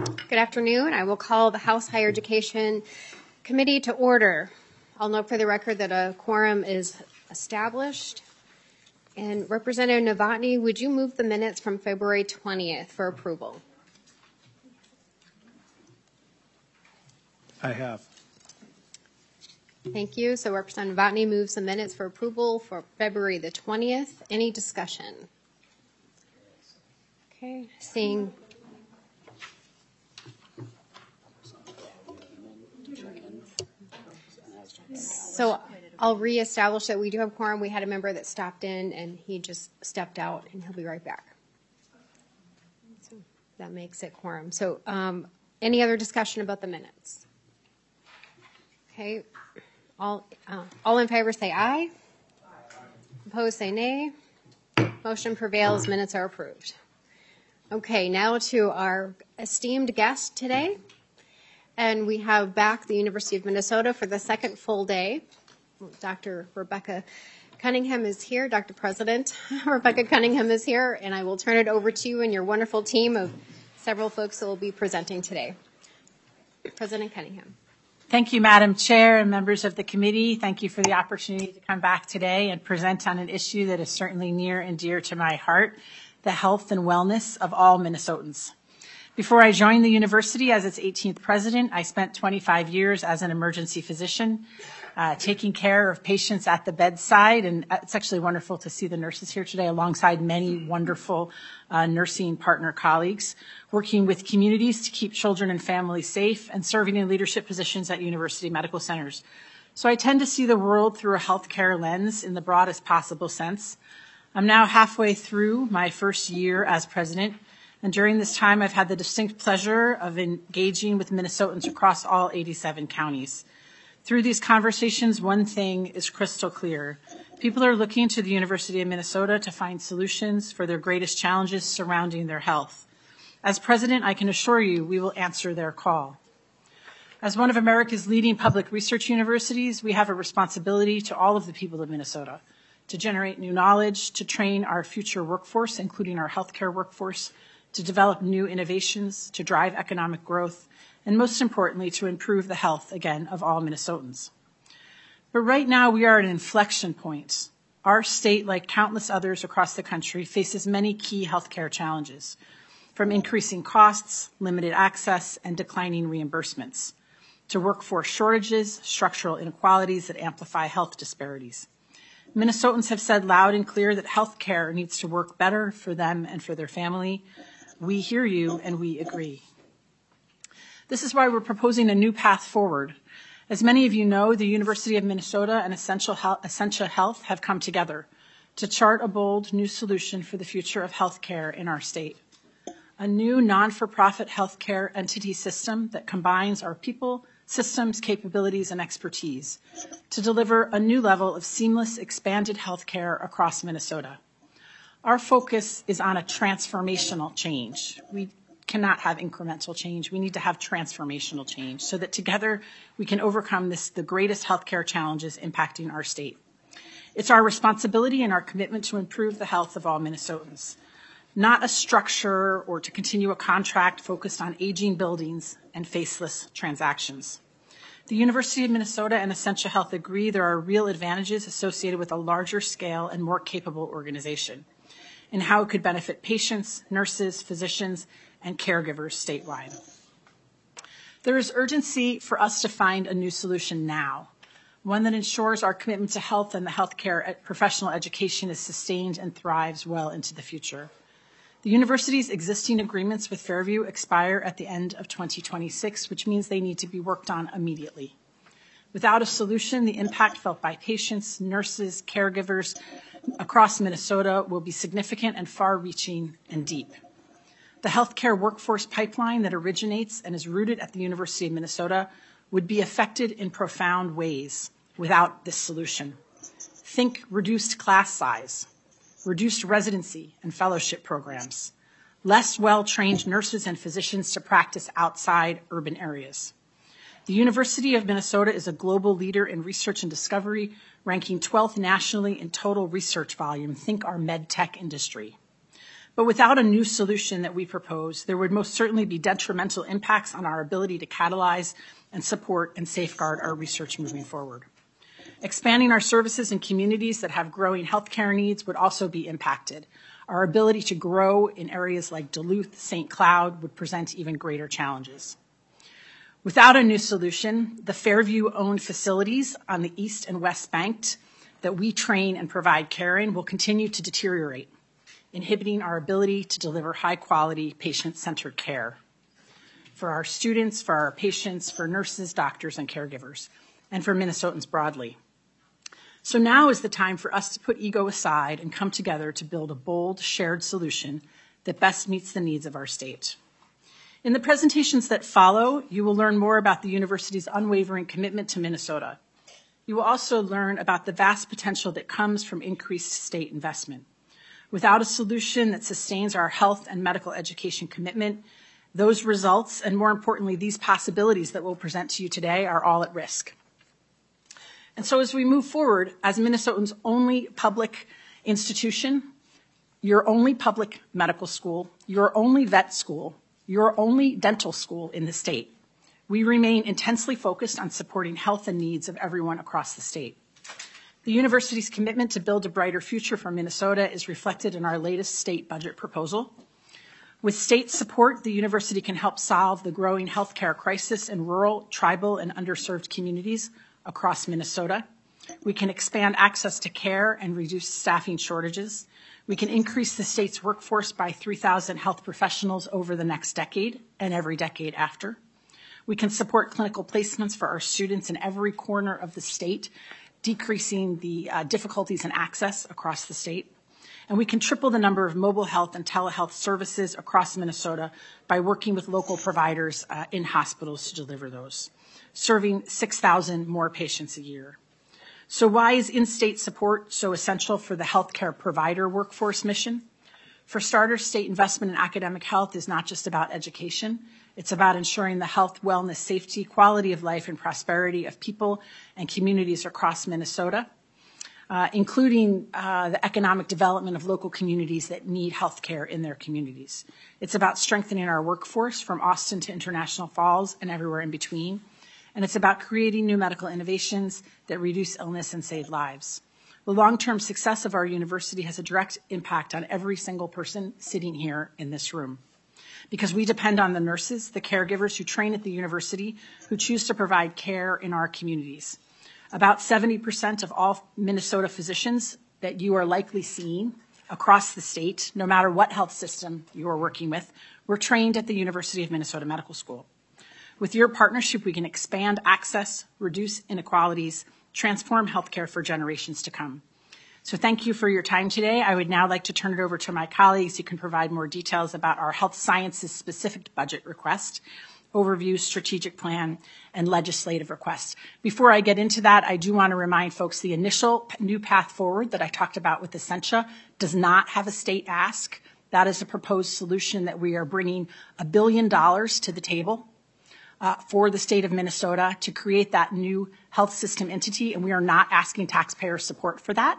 Good afternoon. I will call the House Higher Education Committee to order. I'll note for the record that a quorum is established. And Representative Novotny, would you move the minutes from February 20th for approval? I have. Thank you. So Representative Novotny moves the minutes for approval for February the 20th. Any discussion? Okay, seeing. So I'll reestablish that we do have quorum. We had a member that stopped in and he just stepped out and he'll be right back. So that makes it quorum. So any other discussion about the minutes? Okay, all in favor say aye. Opposed say nay. Motion prevails. Minutes are approved. Okay, now to our esteemed guest today. And we have back the University of Minnesota for the second full day. Dr. Rebecca Cunningham is here. Dr. President Rebecca Cunningham is here, and I will turn it over to you and your wonderful team of several folks that will be presenting today. President Cunningham. Thank you, Madam Chair and members of the committee. Thank you for the opportunity to come back today and present on an issue that is certainly near and dear to my heart, the health and wellness of all Minnesotans. Before I joined the university as its 18th president, I spent 25 years as an emergency physician, taking care of patients at the bedside. And it's actually wonderful to see the nurses here today alongside many wonderful nursing partner colleagues, working with communities to keep children and families safe and serving in leadership positions at university medical centers. So I tend to see the world through a healthcare lens in the broadest possible sense. I'm now halfway through my first year as president. And during this time, I've had the distinct pleasure of engaging with Minnesotans across all 87 counties. Through these conversations, one thing is crystal clear. People are looking to the University of Minnesota to find solutions for their greatest challenges surrounding their health. As president, I can assure you we will answer their call. As one of America's leading public research universities, we have a responsibility to all of the people of Minnesota to generate new knowledge, to train our future workforce, including our healthcare workforce, to develop new innovations, to drive economic growth, and most importantly, to improve the health, again, of all Minnesotans. But right now, we are at an inflection point. Our state, like countless others across the country, faces many key healthcare challenges, from increasing costs, limited access, and declining reimbursements, to workforce shortages, structural inequalities that amplify health disparities. Minnesotans have said loud and clear that healthcare needs to work better for them and for their family. We hear you and we agree. This is why we're proposing a new path forward. As many of you know, the University of Minnesota and Essentia Health have come together to chart a bold new solution for the future of healthcare in our state. A new non-for-profit healthcare entity system that combines our people, systems, capabilities, and expertise to deliver a new level of seamless, expanded healthcare across Minnesota. Our focus is on a transformational change. We cannot have incremental change. We need to have transformational change so that together we can overcome the greatest healthcare challenges impacting our state. It's our responsibility and our commitment to improve the health of all Minnesotans, not a structure or to continue a contract focused on aging buildings and faceless transactions. The University of Minnesota and Essentia Health agree there are real advantages associated with a larger scale and more capable organization, and how it could benefit patients, nurses, physicians, and caregivers statewide. There is urgency for us to find a new solution now, one that ensures our commitment to health and the healthcare professional education is sustained and thrives well into the future. The university's existing agreements with Fairview expire at the end of 2026, which means they need to be worked on immediately. Without a solution, the impact felt by patients, nurses, caregivers across Minnesota will be significant and far-reaching and deep. The healthcare workforce pipeline that originates and is rooted at the University of Minnesota would be affected in profound ways without this solution. Think reduced class size, reduced residency and fellowship programs, less well-trained nurses and physicians to practice outside urban areas. The University of Minnesota is a global leader in research and discovery, ranking 12th nationally in total research volume. Think our med tech industry. But without a new solution that we propose, there would most certainly be detrimental impacts on our ability to catalyze and support and safeguard our research moving forward. Expanding our services in communities that have growing healthcare needs would also be impacted. Our ability to grow in areas like Duluth, St. Cloud would present even greater challenges. Without a new solution, the Fairview-owned facilities on the East and West Bank that we train and provide care in will continue to deteriorate, inhibiting our ability to deliver high-quality, patient-centered care for our students, for our patients, for nurses, doctors, and caregivers, and for Minnesotans broadly. So now is the time for us to put ego aside and come together to build a bold, shared solution that best meets the needs of our state. In the presentations that follow, you will learn more about the university's unwavering commitment to Minnesota. You will also learn about the vast potential that comes from increased state investment. Without a solution that sustains our health and medical education commitment, those results, and more importantly, these possibilities that we'll present to you today, are all at risk. And so as we move forward, as Minnesotans' only public institution, your only public medical school, your only vet school, your only dental school in the state, we remain intensely focused on supporting health and needs of everyone across the state. The university's commitment to build a brighter future for Minnesota is reflected in our latest state budget proposal. With state support, the university can help solve the growing healthcare crisis in rural, tribal, and underserved communities across Minnesota. We can expand access to care and reduce staffing shortages. We can increase the state's workforce by 3,000 health professionals over the next decade and every decade after. We can support clinical placements for our students in every corner of the state, decreasing the difficulties in access across the state. And we can triple the number of mobile health and telehealth services across Minnesota by working with local providers in hospitals to deliver those, serving 6,000 more patients a year. So why is in-state support so essential for the healthcare provider workforce mission? For starters, state investment in academic health is not just about education. It's about ensuring the health, wellness, safety, quality of life, and prosperity of people and communities across Minnesota, including the economic development of local communities that need health care in their communities. It's about strengthening our workforce from Austin to International Falls and everywhere in between. And it's about creating new medical innovations that reduce illness and save lives. The long-term success of our university has a direct impact on every single person sitting here in this room, because we depend on the nurses, the caregivers who train at the university, who choose to provide care in our communities. About 70% of all Minnesota physicians that you are likely seeing across the state, no matter what health system you are working with, were trained at the University of Minnesota Medical School. With your partnership, we can expand access, reduce inequalities, transform healthcare for generations to come. So thank you for your time today. I would now like to turn it over to my colleagues who can provide more details about our health sciences specific budget request, overview, strategic plan, and legislative requests. Before I get into that, I do want to remind folks the initial new path forward that I talked about with Essentia does not have a state ask. That is a proposed solution that we are bringing $1 billion to the table for the state of Minnesota to create that new health system entity, and we are not asking taxpayer support for that.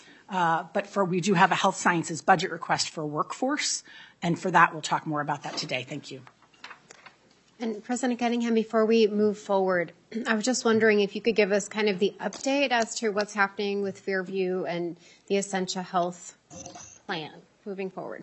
But we do have a health sciences budget request for workforce, and for that we'll talk more about that today. Thank you. And President Cunningham, before we move forward, I was just wondering if you could give us kind of the update as to what's happening with Fairview and the Essentia Health plan moving forward.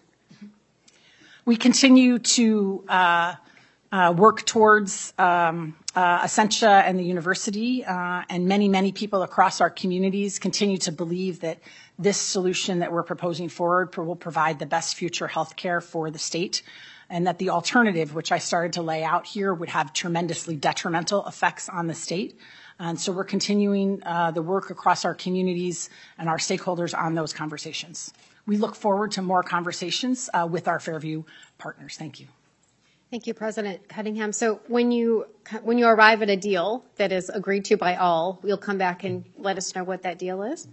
We continue to work towards Essentia and the university, and many, many people across our communities continue to believe that this solution that we're proposing forward will provide the best future health care for the state, and that the alternative, which I started to lay out here, would have tremendously detrimental effects on the state. And so we're continuing the work across our communities and our stakeholders on those conversations. We look forward to more conversations with our Fairview partners. Thank you. Thank you, President Cunningham. So when you arrive at a deal that is agreed to by all, you'll come back and let us know what that deal is?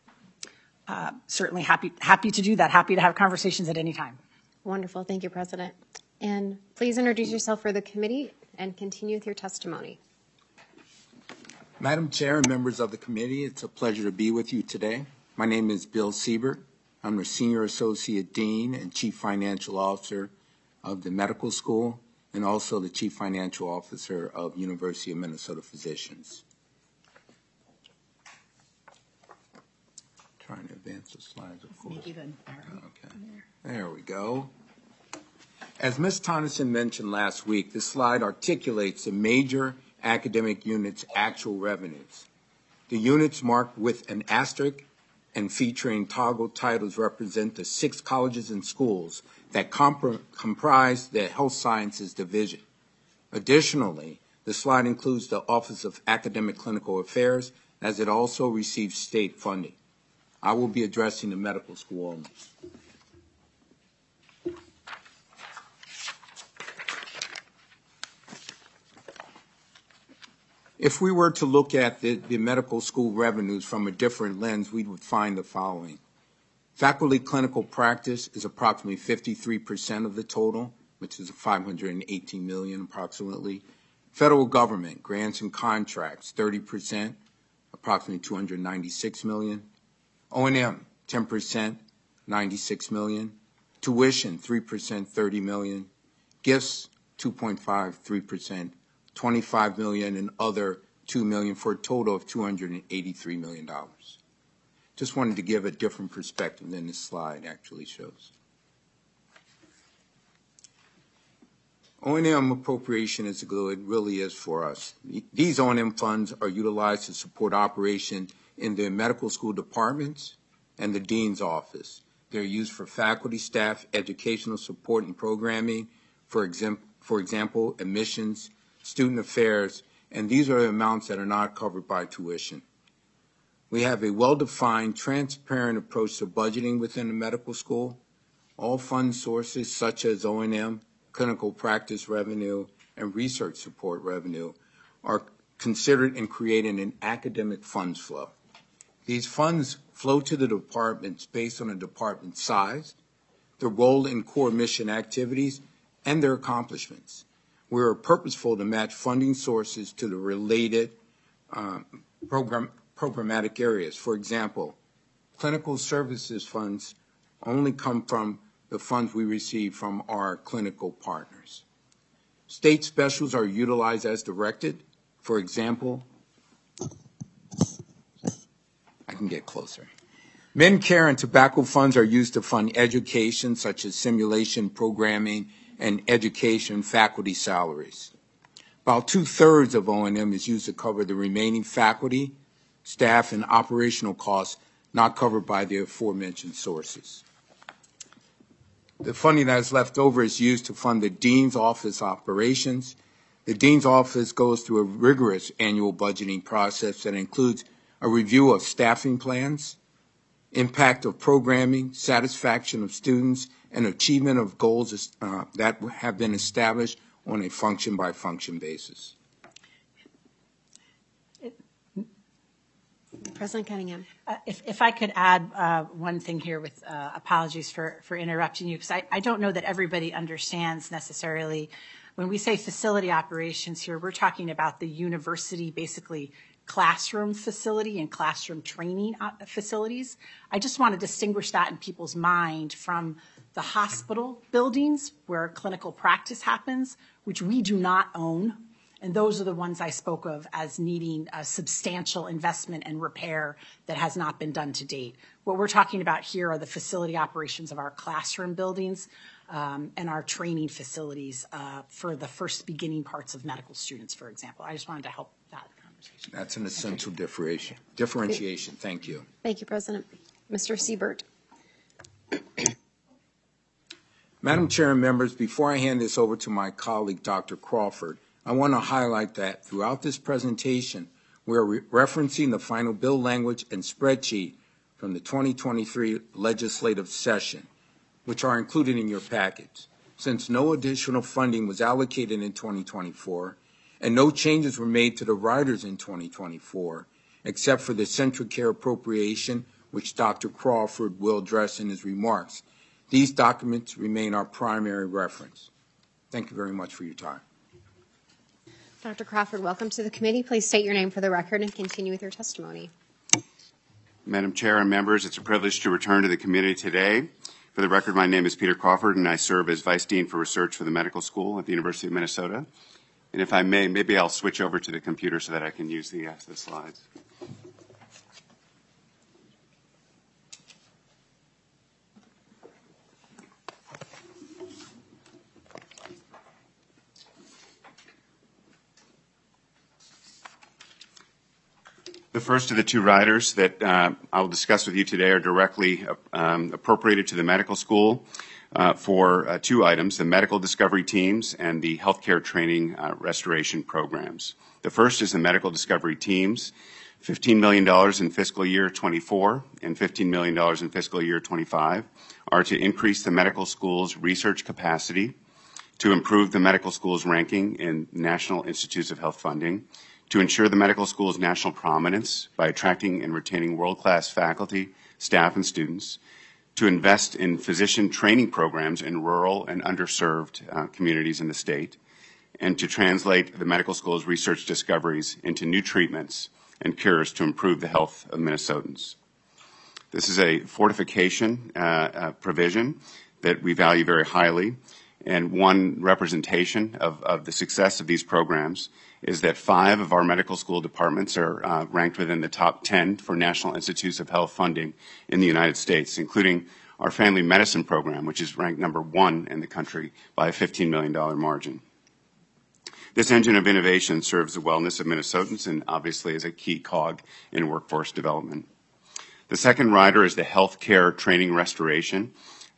Certainly happy to do that. Happy to have conversations at any time. Wonderful. Thank you, President. And please introduce yourself for the committee and continue with your testimony. Madam Chair and members of the committee, it's a pleasure to be with you today. My name is Bill Siebert. I'm the Senior Associate Dean and Chief Financial Officer of the medical school, and also the Chief Financial Officer of University of Minnesota Physicians. Trying to advance the slides, of course. Okay, there we go. As Ms. Tonneson mentioned last week, this slide articulates the major academic units' actual revenues. The units marked with an asterisk and featuring toggle titles represent the 6 colleges and schools that comprise the Health Sciences Division. Additionally, the slide includes the Office of Academic Clinical Affairs, as it also receives state funding. I will be addressing the medical school only. If we were to look at the medical school revenues from a different lens, we would find the following. Faculty clinical practice is approximately 53% of the total, which is $518 million approximately. Federal government, grants and contracts, 30%, approximately $296 million. O&M, 10%, $96 million. Tuition, 3%, $30 million. Gifts, 2.5%, 3%. $25 million, and other $2 million, for a total of $283 million. Just wanted to give a different perspective than this slide actually shows. O&M appropriation is good, it really is for us. These O&M funds are utilized to support operation in the medical school departments and the dean's office. They're used for faculty, staff, educational support and programming, for example, admissions, student affairs, and these are the amounts that are not covered by tuition. We have a well-defined, transparent approach to budgeting within the medical school. All fund sources such as O&M, clinical practice revenue, and research support revenue are considered in creating an academic funds flow. These funds flow to the departments based on the department size, their role in core mission activities, and their accomplishments. We are purposeful to match funding sources to the related programmatic areas. For example, clinical services funds only come from the funds we receive from our clinical partners. State specials are utilized as directed. For example, I can get closer. Medicare and tobacco funds are used to fund education such as simulation programming and education faculty salaries. About 2/3 of O&M is used to cover the remaining faculty, staff, and operational costs not covered by the aforementioned sources. The funding that is left over is used to fund the dean's office operations. The dean's office goes through a rigorous annual budgeting process that includes a review of staffing plans, impact of programming, satisfaction of students, and achievement of goals that have been established on a function-by-function basis. President Cunningham. If I could add one thing here with apologies for interrupting you, because I don't know that everybody understands necessarily. When we say facility operations here, we're talking about the university, basically classroom facility and classroom training facilities. I just want to distinguish that in people's mind from the hospital buildings where clinical practice happens, which we do not own. And those are the ones I spoke of as needing a substantial investment and repair that has not been done to date. What we're talking about here are the facility operations of our classroom buildings and our training facilities for the first beginning parts of medical students, for example. I just wanted to help that conversation. That's an essential differentiation. Thank you. Thank you, President. Mr. Siebert. Madam Chair and members, before I hand this over to my colleague, Dr. Crawford, I want to highlight that throughout this presentation, we are referencing the final bill language and spreadsheet from the 2023 legislative session, which are included in your package. Since no additional funding was allocated in 2024 and no changes were made to the riders in 2024, except for the Central Care appropriation, which Dr. Crawford will address in his remarks, these documents remain our primary reference. Thank you very much for your time. Dr. Crawford, welcome to the committee. Please state your name for the record and continue with your testimony. Madam Chair and members, it's a privilege to return to the committee today. For the record, my name is Peter Crawford, and I serve as Vice Dean for Research for the Medical School at the University of Minnesota. And if I may, maybe I'll switch over to the computer so that I can use the slides. The first of the two riders that I will discuss with you today are directly appropriated to the medical school for two items, the medical discovery teams and the healthcare training restoration programs. The first is the medical discovery teams, $15 million in fiscal year 24 and $15 million in fiscal year 25 are to increase the medical school's research capacity, to improve the medical school's ranking in National Institutes of Health funding, to ensure the medical school's national prominence by attracting and retaining world-class faculty, staff, and students, to invest in physician training programs in rural and underserved communities in the state, and to translate the medical school's research discoveries into new treatments and cures to improve the health of Minnesotans. This is a fortification provision that we value very highly, and one representation of the success of these programs is that 5 of our medical school departments are ranked within the top 10 for National Institutes of Health funding in the United States, including our family medicine program, which is ranked number 1 in the country by a $15 million margin. This engine of innovation serves the wellness of Minnesotans and obviously is a key cog in workforce development. The second rider is the healthcare training restoration.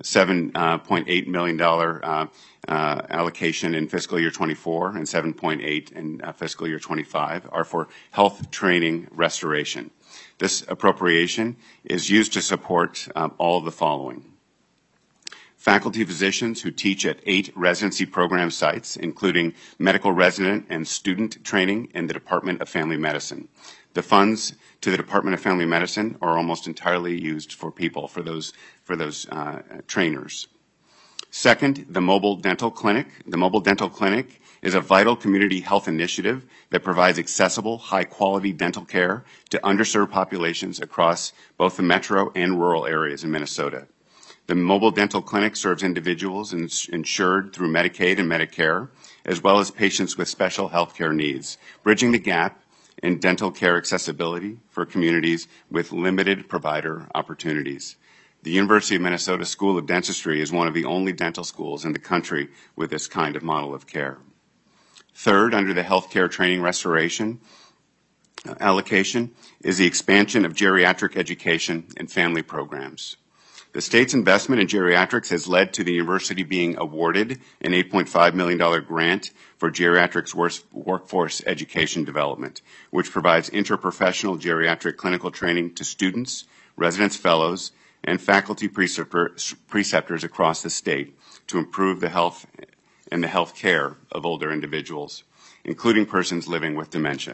$7.8 million allocation in fiscal year 24 and $7.8 in fiscal year 25 are for health training restoration. This appropriation is used to support all of the following. Faculty physicians who teach at 8 residency program sites, including medical resident and student training in the Department of Family Medicine. The funds to the Department of Family Medicine are almost entirely used for people, for those trainers. Second, the mobile dental clinic. The mobile dental clinic is a vital community health initiative that provides accessible, high-quality dental care to underserved populations across both the metro and rural areas in Minnesota. The mobile dental clinic serves individuals insured through Medicaid and Medicare, as well as patients with special health care needs, bridging the gap in dental care accessibility for communities with limited provider opportunities. The University of Minnesota School of Dentistry is one of the only dental schools in the country with this kind of model of care. Third, under the healthcare training restoration allocation is the expansion of geriatric education and family programs. The state's investment in geriatrics has led to the university being awarded an $8.5 million grant for geriatrics workforce education development, which provides interprofessional geriatric clinical training to students, residence fellows, and faculty preceptors across the state to improve the health and the health care of older individuals, including persons living with dementia.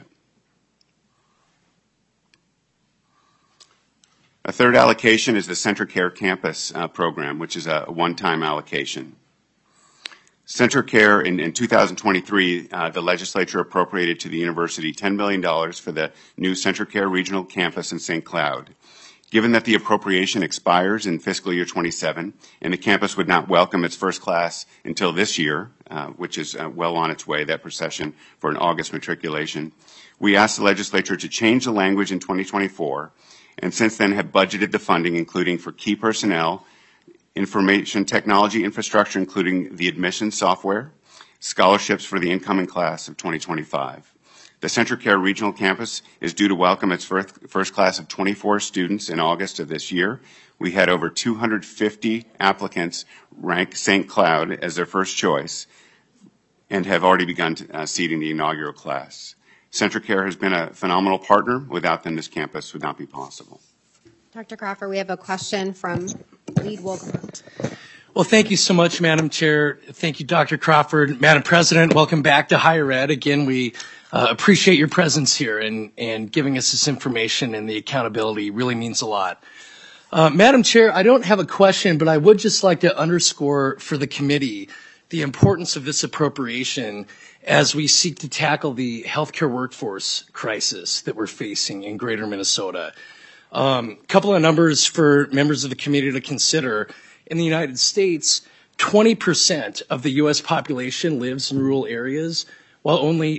A third allocation is the CentraCare Campus program, which is a one-time allocation. CentraCare in 2023, the legislature appropriated to the university $10 million for the new CentraCare Regional Campus in St. Cloud. Given that the appropriation expires in fiscal year 27 and the campus would not welcome its first class until this year, which is well on its way, that procession for an August matriculation, we asked the legislature to change the language in 2024 and since then have budgeted the funding, including for key personnel, information technology infrastructure, including the admission software, scholarships for the incoming class of 2025. The CentraCare Regional Campus is due to welcome its first class of 24 students in August of this year. We had over 250 applicants rank St. Cloud as their first choice and have already begun seating the inaugural class. CentraCare has been a phenomenal partner. Without them, this campus would not be possible. Dr. Crawford, we have a question from Lead Wolgamott. Well, thank you so much, Madam Chair. Thank you, Dr. Crawford. Madam President, welcome back to Higher Ed. Again, we appreciate your presence here and giving us this information, and the accountability really means a lot. Madam Chair, I don't have a question, but I would just like to underscore for the committee the importance of this appropriation as we seek to tackle the healthcare workforce crisis that we're facing in greater Minnesota. Couple of numbers for members of the community to consider. In the United States, 20% of the U.S. population lives in rural areas, while only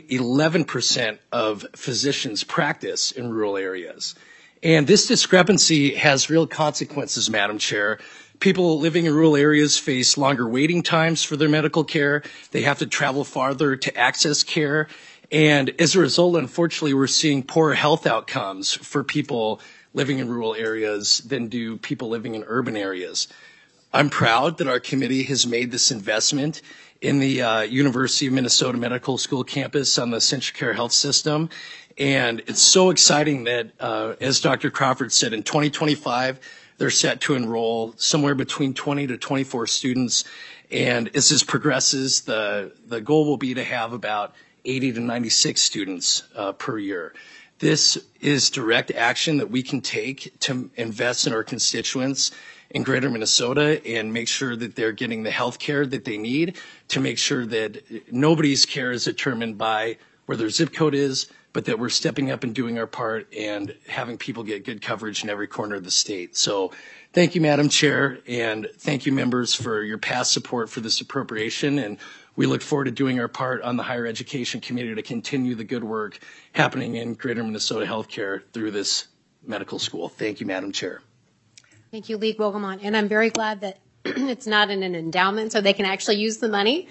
11% of physicians practice in rural areas. And this discrepancy has real consequences, Madam Chair. People living in rural areas face longer waiting times for their medical care. They have to travel farther to access care. And as a result, unfortunately, we're seeing poorer health outcomes for people living in rural areas than do people living in urban areas. I'm proud that our committee has made this investment in the University of Minnesota Medical School campus on the CentraCare Health System. And it's so exciting that, as Dr. Crawford said, in 2025, they're set to enroll somewhere between 20 to 24 students. And as this progresses, the goal will be to have about 80 to 96 students per year. This is direct action that we can take to invest in our constituents in Greater Minnesota and make sure that they're getting the health care that they need, to make sure that nobody's care is determined by where their zip code is, but that we're stepping up and doing our part and having people get good coverage in every corner of the state. So thank you, Madam Chair, and thank you, members, for your past support for this appropriation. And we look forward to doing our part on the higher education committee to continue the good work happening in Greater Minnesota healthcare through this medical school. Thank you, Madam Chair. Thank you, League Wogelmont. And I'm very glad that it's not in an endowment, so they can actually use the money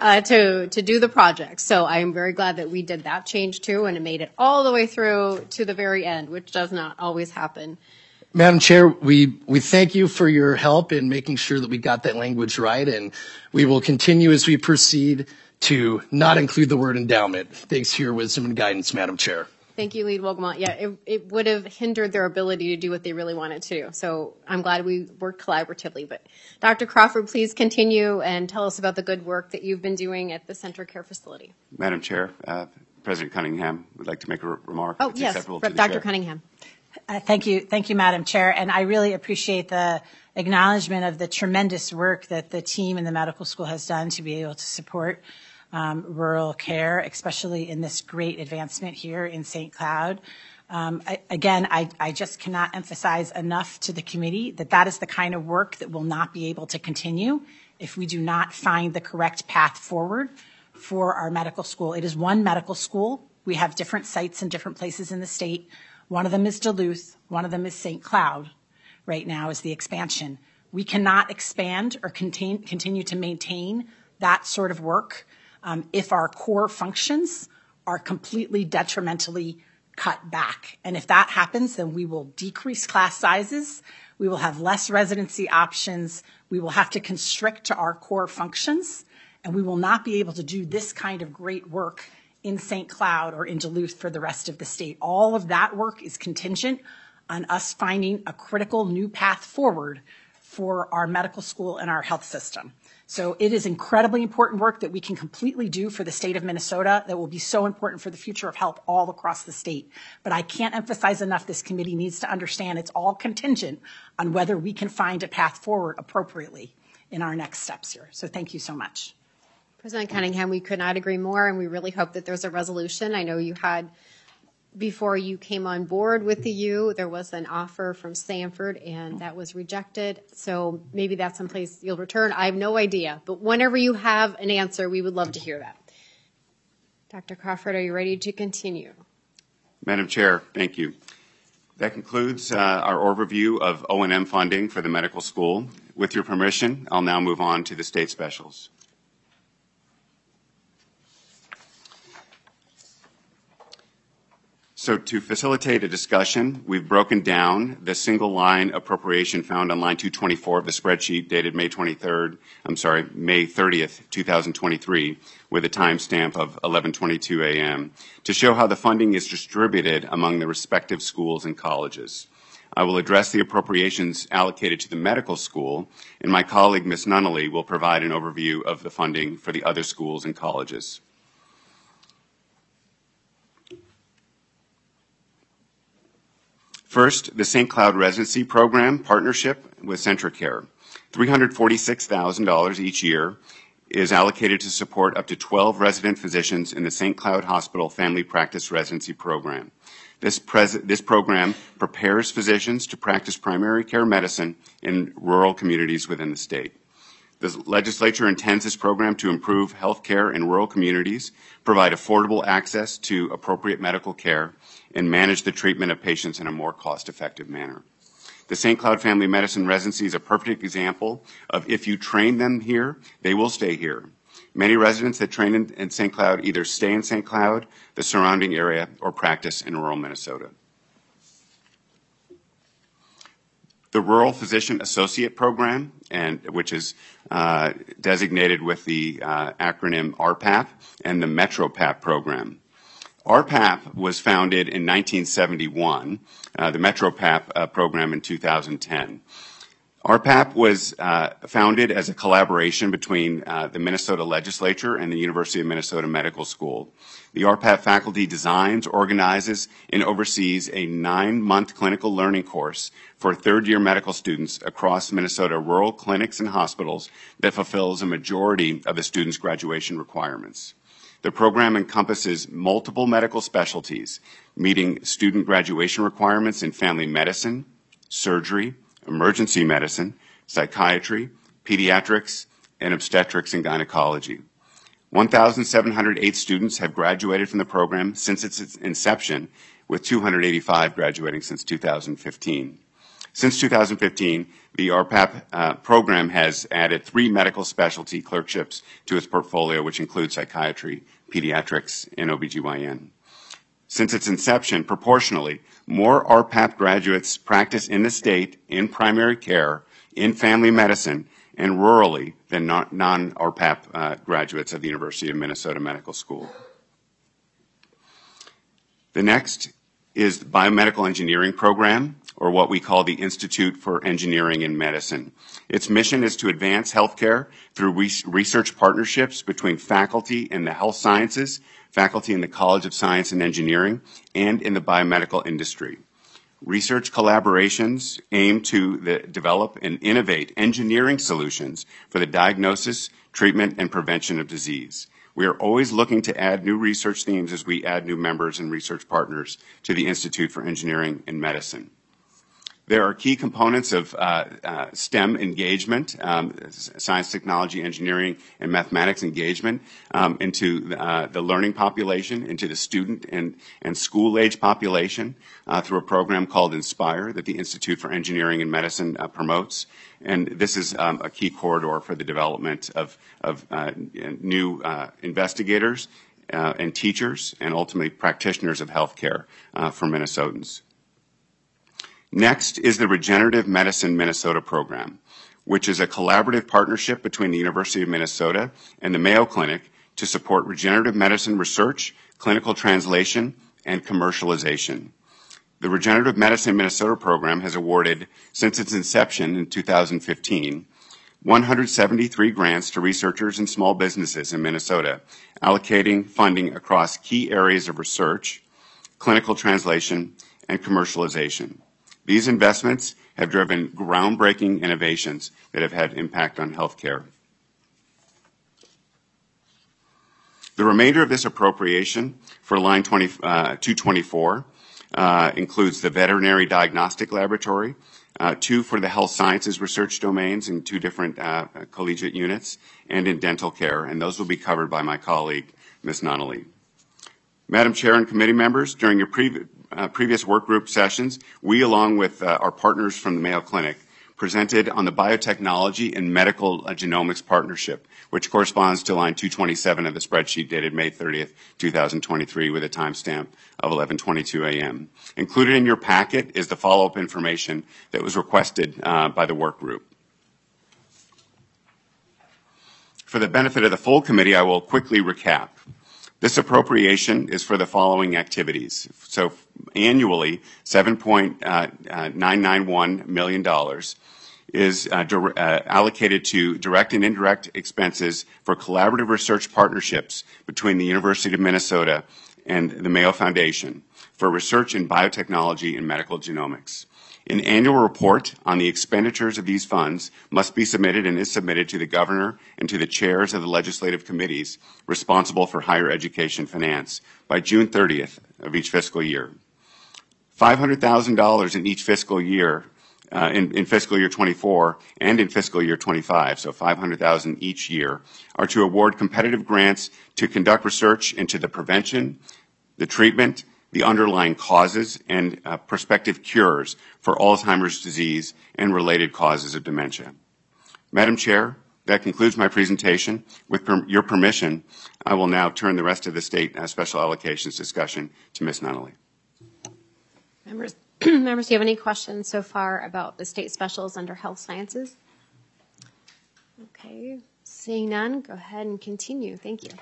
to do the project. So I'm very glad that we did that change too, and it made it all the way through to the very end, which does not always happen. Madam Chair, we thank you for your help in making sure that we got that language right, and we will continue as we proceed to not include the word endowment. Thanks to your wisdom and guidance, Madam Chair. Thank you, Lead Wogelmont. Yeah, it would have hindered their ability to do what they really wanted to do. So I'm glad we worked collaboratively. But Dr. Crawford, please continue and tell us about the good work that you've been doing at the CentraCare facility. Madam Chair, President Cunningham would like to make a remark. Oh, yes, Dr. Cunningham. Thank you, Madam Chair. And I really appreciate the acknowledgement of the tremendous work that the team in the medical school has done to be able to support rural care, especially in this great advancement here in St. Cloud. I just cannot emphasize enough to the committee that that is the kind of work that will not be able to continue if we do not find the correct path forward for our medical school. It is one medical school. We have different sites in different places in the state. One of them is Duluth. One of them is St. Cloud. Right now is the expansion. We cannot expand or continue to maintain that sort of work if our core functions are completely detrimentally cut back. And if that happens, then we will decrease class sizes. We will have less residency options. We will have to constrict to our core functions. And we will not be able to do this kind of great work in St. Cloud or in Duluth for the rest of the state. All of that work is contingent on us finding a critical new path forward for our medical school and our health system. So it is incredibly important work that we can completely do for the state of Minnesota that will be so important for the future of health all across the state. But I can't emphasize enough, this committee needs to understand it's all contingent on whether we can find a path forward appropriately in our next steps here. So thank you so much. President Cunningham, we could not agree more, and we really hope that there's a resolution. I know you had, before you came on board with the U, there was an offer from Sanford, and that was rejected. So maybe that's someplace you'll return. I have no idea. But whenever you have an answer, we would love to hear that. Dr. Crawford, are you ready to continue? Madam Chair, thank you. That concludes our overview of O&M funding for the medical school. With your permission, I'll now move on to the state specials. So to facilitate a discussion, we've broken down the single line appropriation found on line 224 of the spreadsheet dated May 30th, 2023, with a timestamp of 11:22 a.m. to show how the funding is distributed among the respective schools and colleges. I will address the appropriations allocated to the medical school, and my colleague, Ms. Nunnally, will provide an overview of the funding for the other schools and colleges. First, the St. Cloud Residency Program partnership with CentraCare. $346,000 each year is allocated to support up to 12 resident physicians in the St. Cloud Hospital Family Practice Residency Program. This program prepares physicians to practice primary care medicine in rural communities within the state. The legislature intends this program to improve health care in rural communities, provide affordable access to appropriate medical care, and manage the treatment of patients in a more cost-effective manner. The St. Cloud Family Medicine Residency is a perfect example of if you train them here, they will stay here. Many residents that train in St. Cloud either stay in St. Cloud, the surrounding area, or practice in rural Minnesota. The Rural Physician Associate Program, which is designated with the acronym RPAP, and the MetroPAP program. RPAP was founded in 1971, the MetroPAP program in 2010. RPAP was founded as a collaboration between the Minnesota Legislature and the University of Minnesota Medical School. The RPAP faculty designs, organizes, and oversees a 9-month clinical learning course for third-year medical students across Minnesota rural clinics and hospitals that fulfills a majority of the students' graduation requirements. The program encompasses multiple medical specialties, meeting student graduation requirements in family medicine, surgery, emergency medicine, psychiatry, pediatrics, and obstetrics and gynecology. 1,708 students have graduated from the program since its inception, with 285 graduating since 2015. Since 2015, the RPAP program has added 3 medical specialty clerkships to its portfolio, which include psychiatry, pediatrics, and OBGYN. Since its inception, proportionally, more RPAP graduates practice in the state in primary care, in family medicine, and rurally than non-RPAP graduates of the University of Minnesota Medical School. The next is the Biomedical Engineering Program, or what we call the Institute for Engineering and Medicine. Its mission is to advance healthcare through research partnerships between faculty in the health sciences, faculty in the College of Science and Engineering, and in the biomedical industry. Research collaborations aim to develop and innovate engineering solutions for the diagnosis, treatment, and prevention of disease. We are always looking to add new research themes as we add new members and research partners to the Institute for Engineering and Medicine. There are key components of STEM engagement, science, technology, engineering, and mathematics engagement into the learning population, into the student and school-age population through a program called INSPIRE that the Institute for Engineering and Medicine promotes. And this is a key corridor for the development of new investigators and teachers and ultimately practitioners of healthcare for Minnesotans. Next is the Regenerative Medicine Minnesota program, which is a collaborative partnership between the University of Minnesota and the Mayo Clinic to support regenerative medicine research, clinical translation, and commercialization. The Regenerative Medicine Minnesota program has awarded, since its inception in 2015, 173 grants to researchers and small businesses in Minnesota, allocating funding across key areas of research, clinical translation, and commercialization. These investments have driven groundbreaking innovations that have had impact on healthcare. The remainder of this appropriation for line 224 includes the Veterinary Diagnostic Laboratory, 2 for the health sciences research domains in 2 different collegiate units, and in dental care, and those will be covered by my colleague, Ms. Nonnelly. Madam Chair and committee members, during your previous work group sessions, we, along with our partners from the Mayo Clinic, presented on the Biotechnology and Medical Genomics Partnership, which corresponds to line 227 of the spreadsheet dated May 30th, 2023, with a timestamp of 11:22 a.m. Included in your packet is the follow-up information that was requested by the work group. For the benefit of the full committee, I will quickly recap. This appropriation is for the following activities. So annually, $7.991 million is allocated to direct and indirect expenses for collaborative research partnerships between the University of Minnesota and the Mayo Foundation for research in biotechnology and medical genomics. An annual report on the expenditures of these funds must be submitted and is submitted to the governor and to the chairs of the legislative committees responsible for higher education finance by June 30th of each fiscal year. $500,000 in each fiscal year, in fiscal year 24 and in fiscal year 25, so $500,000 each year, are to award competitive grants to conduct research into the prevention, the treatment, the underlying causes, and prospective cures for Alzheimer's disease and related causes of dementia. Madam Chair, that concludes my presentation. With your permission, I will now turn the rest of the state special allocations discussion to Ms. Nunnally. Members, do you have any questions so far about the state specials under health sciences? Okay, seeing none, go ahead and continue. Thank you.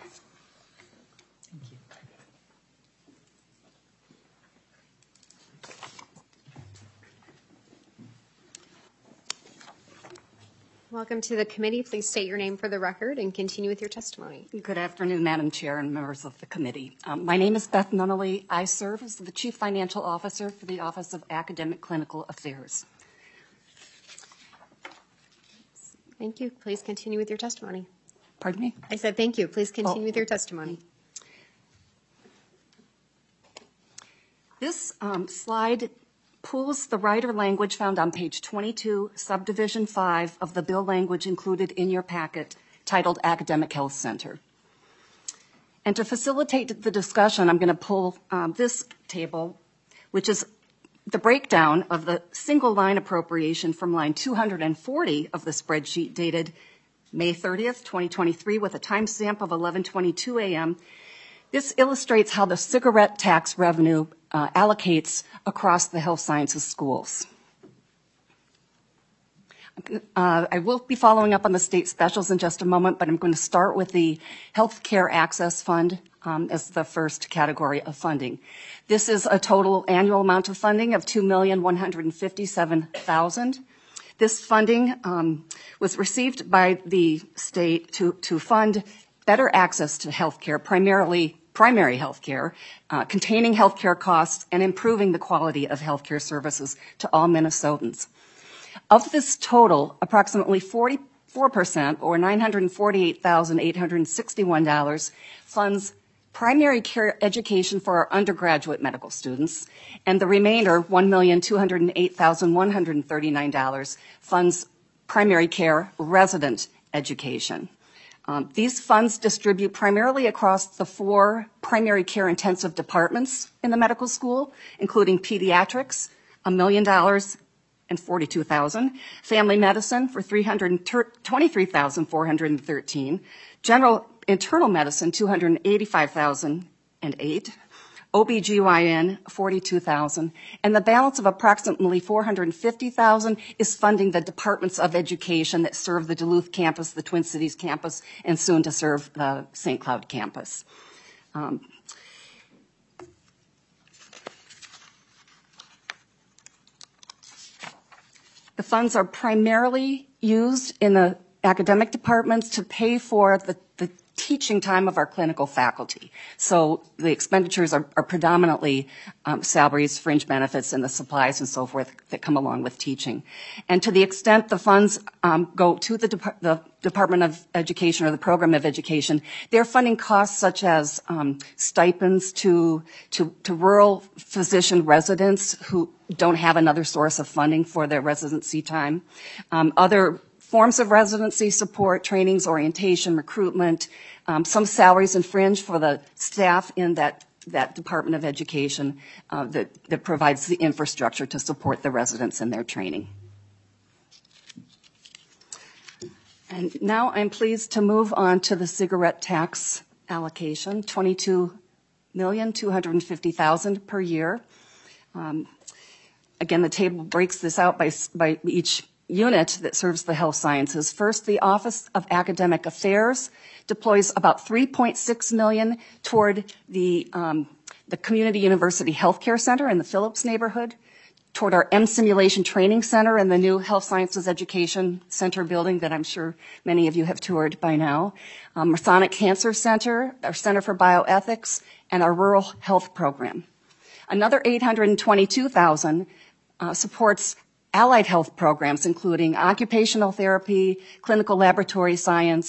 Welcome to the committee. Please state your name for the record and continue with your testimony. Good afternoon, Madam Chair and members of the committee. My name is Beth Nunnally. I serve as the Chief Financial Officer for the Office of Academic Clinical Affairs. Thank you. Please continue with your testimony. Pardon me? I said thank you. Please continue with your testimony. This slide pulls the rider language found on page 22, subdivision 5 of the bill language included in your packet titled Academic Health Center. And to facilitate the discussion, I'm going to pull this table, which is the breakdown of the single line appropriation from line 240 of the spreadsheet dated May 30th, 2023 with a timestamp of 11:22 a.m. This illustrates how the cigarette tax revenue allocates across the health sciences schools. I will be following up on the state specials in just a moment, but I'm going to start with the Healthcare Access Fund as the first category of funding. This is a total annual amount of funding of $2,157,000. This funding was received by the state to fund better access to health care, primarily primary health care, containing health care costs, and improving the quality of health care services to all Minnesotans. Of this total, approximately 44%, or $948,861, funds primary care education for our undergraduate medical students, and the remainder, $1,208,139, funds primary care resident education. These funds distribute primarily across the 4 primary care intensive departments in the medical school, including pediatrics, $1 million and $42,000, family medicine for $323,413, general internal medicine $285,008, OBGYN $42,000, and the balance of approximately $450,000 is funding the departments of education that serve the Duluth campus, the Twin Cities campus, and soon to serve the St. Cloud campus. The funds are primarily used in the academic departments to pay for the teaching time of our clinical faculty. So the expenditures are predominantly salaries, fringe benefits, and the supplies and so forth that come along with teaching. And to the extent the funds go to the Department of Education or the Program of Education, they're funding costs such as stipends to rural physician residents who don't have another source of funding for their residency time, other forms of residency support, trainings, orientation, recruitment, some salaries and fringe for the staff in that Department of Education that provides the infrastructure to support the residents in their training. And now I'm pleased to move on to the cigarette tax allocation, $22,250,000 per year. Again, the table breaks this out by each unit that serves the health sciences. First, the Office of Academic Affairs deploys about $3.6 million toward the Community University Healthcare Center in the Phillips neighborhood, toward our M-Simulation Training Center and the new Health Sciences Education Center building that I'm sure many of you have toured by now, Masonic Cancer Center, our Center for Bioethics, and our Rural Health Program. Another $822,000 supports allied health programs, including occupational therapy, clinical laboratory science,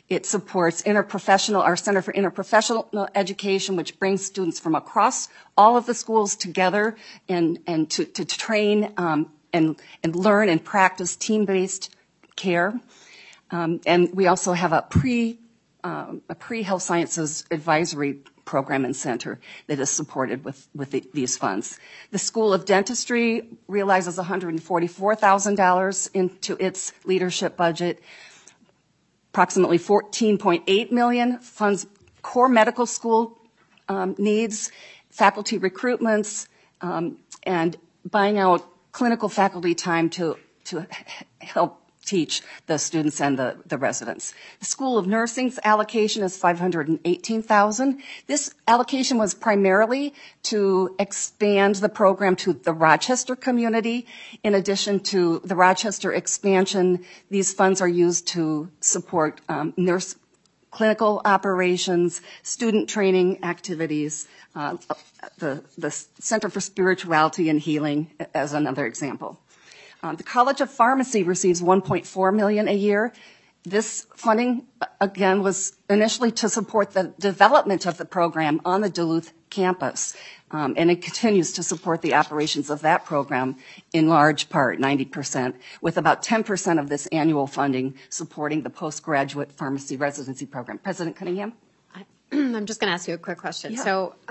It supports our Center for Interprofessional Education, which brings students from across all of the schools together and to train and learn and practice team-based care. And we also have a pre-health sciences advisory program and center that is supported with these funds. The School of Dentistry realizes $144,000 into its leadership budget. Approximately $14.8 million funds core medical school needs, faculty recruitments, and buying out clinical faculty time to help teach the students and the residents. The School of Nursing's allocation is $518,000. This allocation was primarily to expand the program to the Rochester community. In addition to the Rochester expansion, these funds are used to support nurse clinical operations, student training activities, the Center for Spirituality and Healing as another example. The College of Pharmacy receives $1.4 million a year. This funding, again, was initially to support the development of the program on the Duluth campus, and it continues to support the operations of that program in large part, 90%, with about 10% of this annual funding supporting the postgraduate pharmacy residency program. President Cunningham? I'm just going to ask you a quick question. Yeah.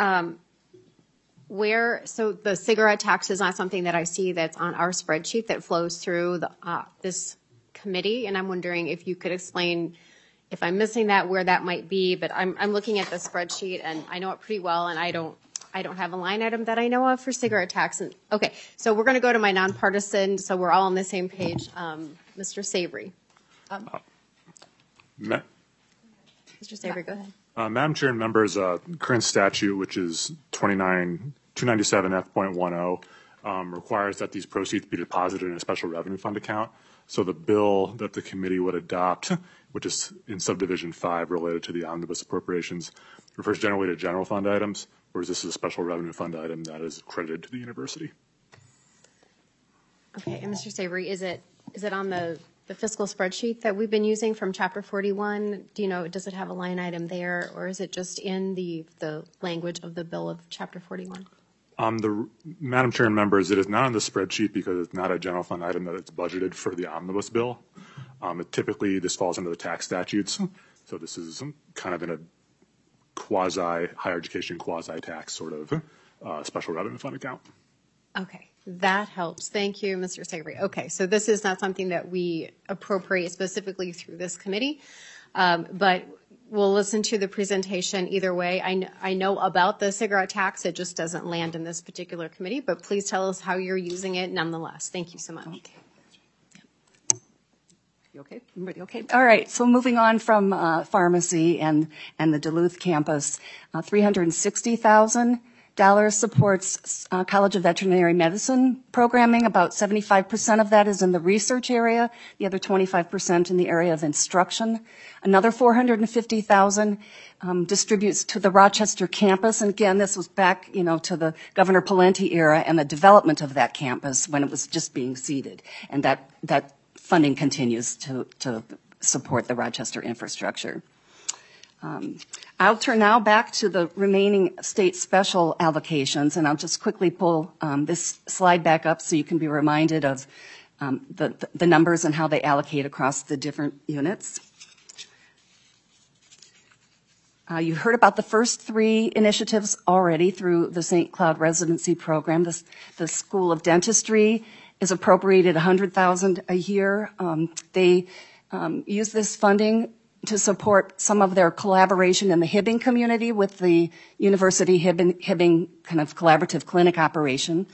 So the cigarette tax is not something that I see that's on our spreadsheet that flows through this committee, and I'm wondering if you could explain if I'm missing that, where that might be. But I'm looking at the spreadsheet and I know it pretty well, and I don't have a line item that I know of for cigarette tax. And okay, so we're going to go to my nonpartisan, so we're all on the same page. Mr. Savory. Mr. Savory, go ahead. Madam Chair and members, current statute, which is 297F.10, requires that these proceeds be deposited in a special revenue fund account. So the bill that the committee would adopt, which is in subdivision 5 related to the omnibus appropriations, refers generally to general fund items, whereas this is a special revenue fund item that is credited to the university. Okay, and Mr. Savory, is it on the fiscal spreadsheet that we've been using from Chapter 41? Do you know, does it have a line item there, or is it just in the language of the bill of Chapter 41? Madam Chair and members, it is not on the spreadsheet because it's not a general fund item that it's budgeted for the omnibus bill. Typically, this falls under the tax statutes, so this is kind of in a higher education quasi-tax sort of special revenue fund account. Okay, that helps. Thank you, Mr. Savory. Okay, so this is not something that we appropriate specifically through this committee, but we'll listen to the presentation either way. I know about the cigarette tax. It just doesn't land in this particular committee, but please tell us how you're using it nonetheless. Thank you so much. Okay. You okay? Everybody okay? All right, so moving on from pharmacy and the Duluth campus, $360,000 supports College of Veterinary Medicine programming. About 75% of that is in the research area, the other 25% in the area of instruction. Another $450,000 distributes to the Rochester campus. And again, this was back, to the Governor Pawlenty era and the development of that campus when it was just being seeded. And that funding continues to support the Rochester infrastructure. I'll turn now back to the remaining state special allocations, and I'll just quickly pull this slide back up so you can be reminded of the numbers and how they allocate across the different units. You heard about the first 3 initiatives already through the St. Cloud Residency Program. The School of Dentistry is appropriated $100,000 a year. They use this funding to support some of their collaboration in the Hibbing community with the University Hibbing kind of collaborative clinic operation.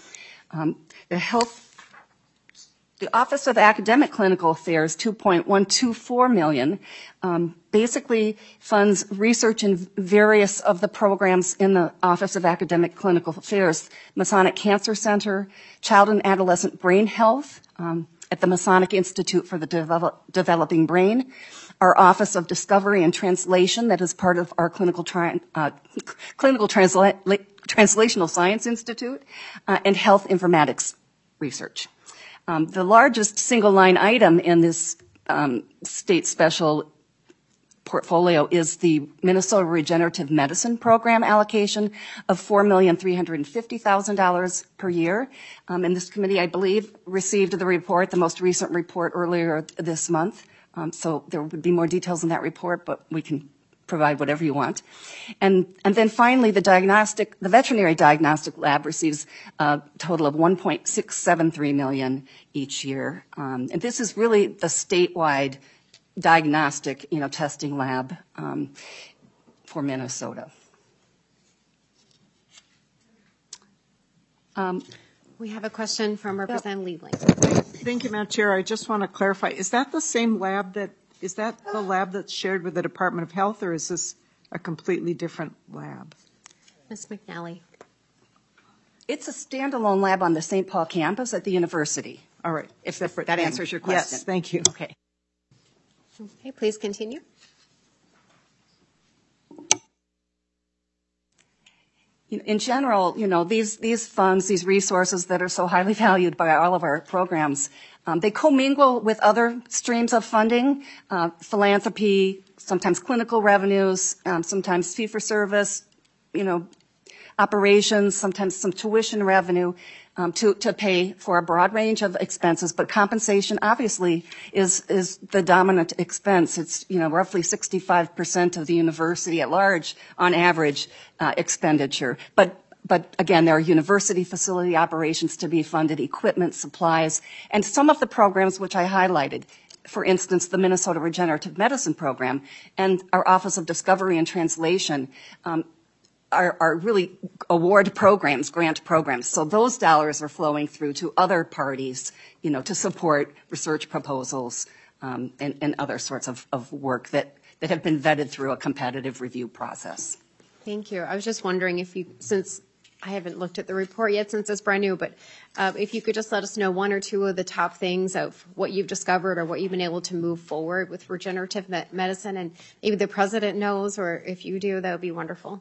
The Office of Academic Clinical Affairs, $2.124 million, basically funds research in various of the programs in the Office of Academic Clinical Affairs, Masonic Cancer Center, Child and Adolescent Brain Health at the Masonic Institute for the Developing Brain, our Office of Discovery and Translation that is part of our Clinical Translational Science Institute, and Health Informatics Research. The largest single line item in this state special portfolio is the Minnesota Regenerative Medicine Program allocation of $4,350,000 per year. And this committee, I believe, received the report, the most recent report, earlier this month. So there would be more details in that report, but we can provide whatever you want. And then finally, the veterinary diagnostic lab receives a total of $1.673 million each year. And this is really the statewide diagnostic, testing lab for Minnesota. We have a question from Representative Liebling. Thank you, Madam Chair. I just want to clarify, is that the same lab is that the lab that's shared with the Department of Health, or is this a completely different lab? Ms. McNally. It's a standalone lab on the St. Paul campus at the university. All right. If that answers your question. Yes, thank you. Okay. Okay, please continue. In general, these funds, these resources that are so highly valued by all of our programs, they commingle with other streams of funding, philanthropy, sometimes clinical revenues, sometimes fee-for-service, operations, sometimes some tuition revenue, to pay for a broad range of expenses. But compensation, obviously, is the dominant expense. It's, roughly 65% of the university at large, on average, expenditure. But again, there are university facility operations to be funded, equipment, supplies, and some of the programs which I highlighted. For instance, the Minnesota Regenerative Medicine Program and our Office of Discovery and Translation are really award programs, grant programs. So those dollars are flowing through to other parties, to support research proposals and other sorts of work that have been vetted through a competitive review process. Thank you. I was just wondering since I haven't looked at the report yet since it's brand new, but if you could just let us know one or two of the top things of what you've discovered or what you've been able to move forward with regenerative medicine, and maybe the president knows, or if you do, that would be wonderful.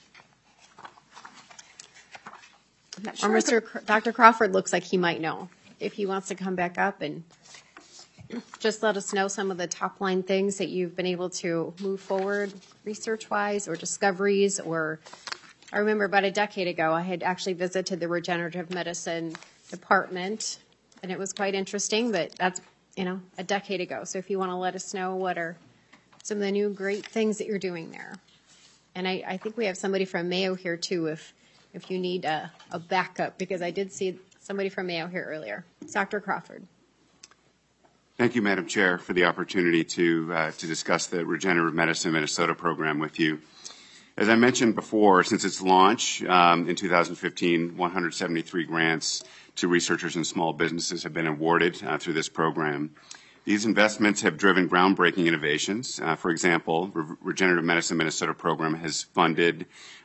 Sure. Or Dr. Crawford looks like he might know. If he wants to come back up and just let us know some of the top line things that you've been able to move forward research-wise or discoveries. Or I remember about a decade ago, I had actually visited the regenerative medicine department, and it was quite interesting, but that's, a decade ago. So if you want to let us know what are some of the new great things that you're doing there. And I think we have somebody from Mayo here too, if you need a backup, because I did see somebody from Mayo here earlier. Dr. Crawford. Thank you, Madam Chair, for the opportunity to discuss the Regenerative Medicine Minnesota program with you. As I mentioned before, since its launch in 2015, 173 grants to researchers and small businesses have been awarded through this program. These investments have driven groundbreaking innovations. For example, Regenerative Medicine Minnesota program has funded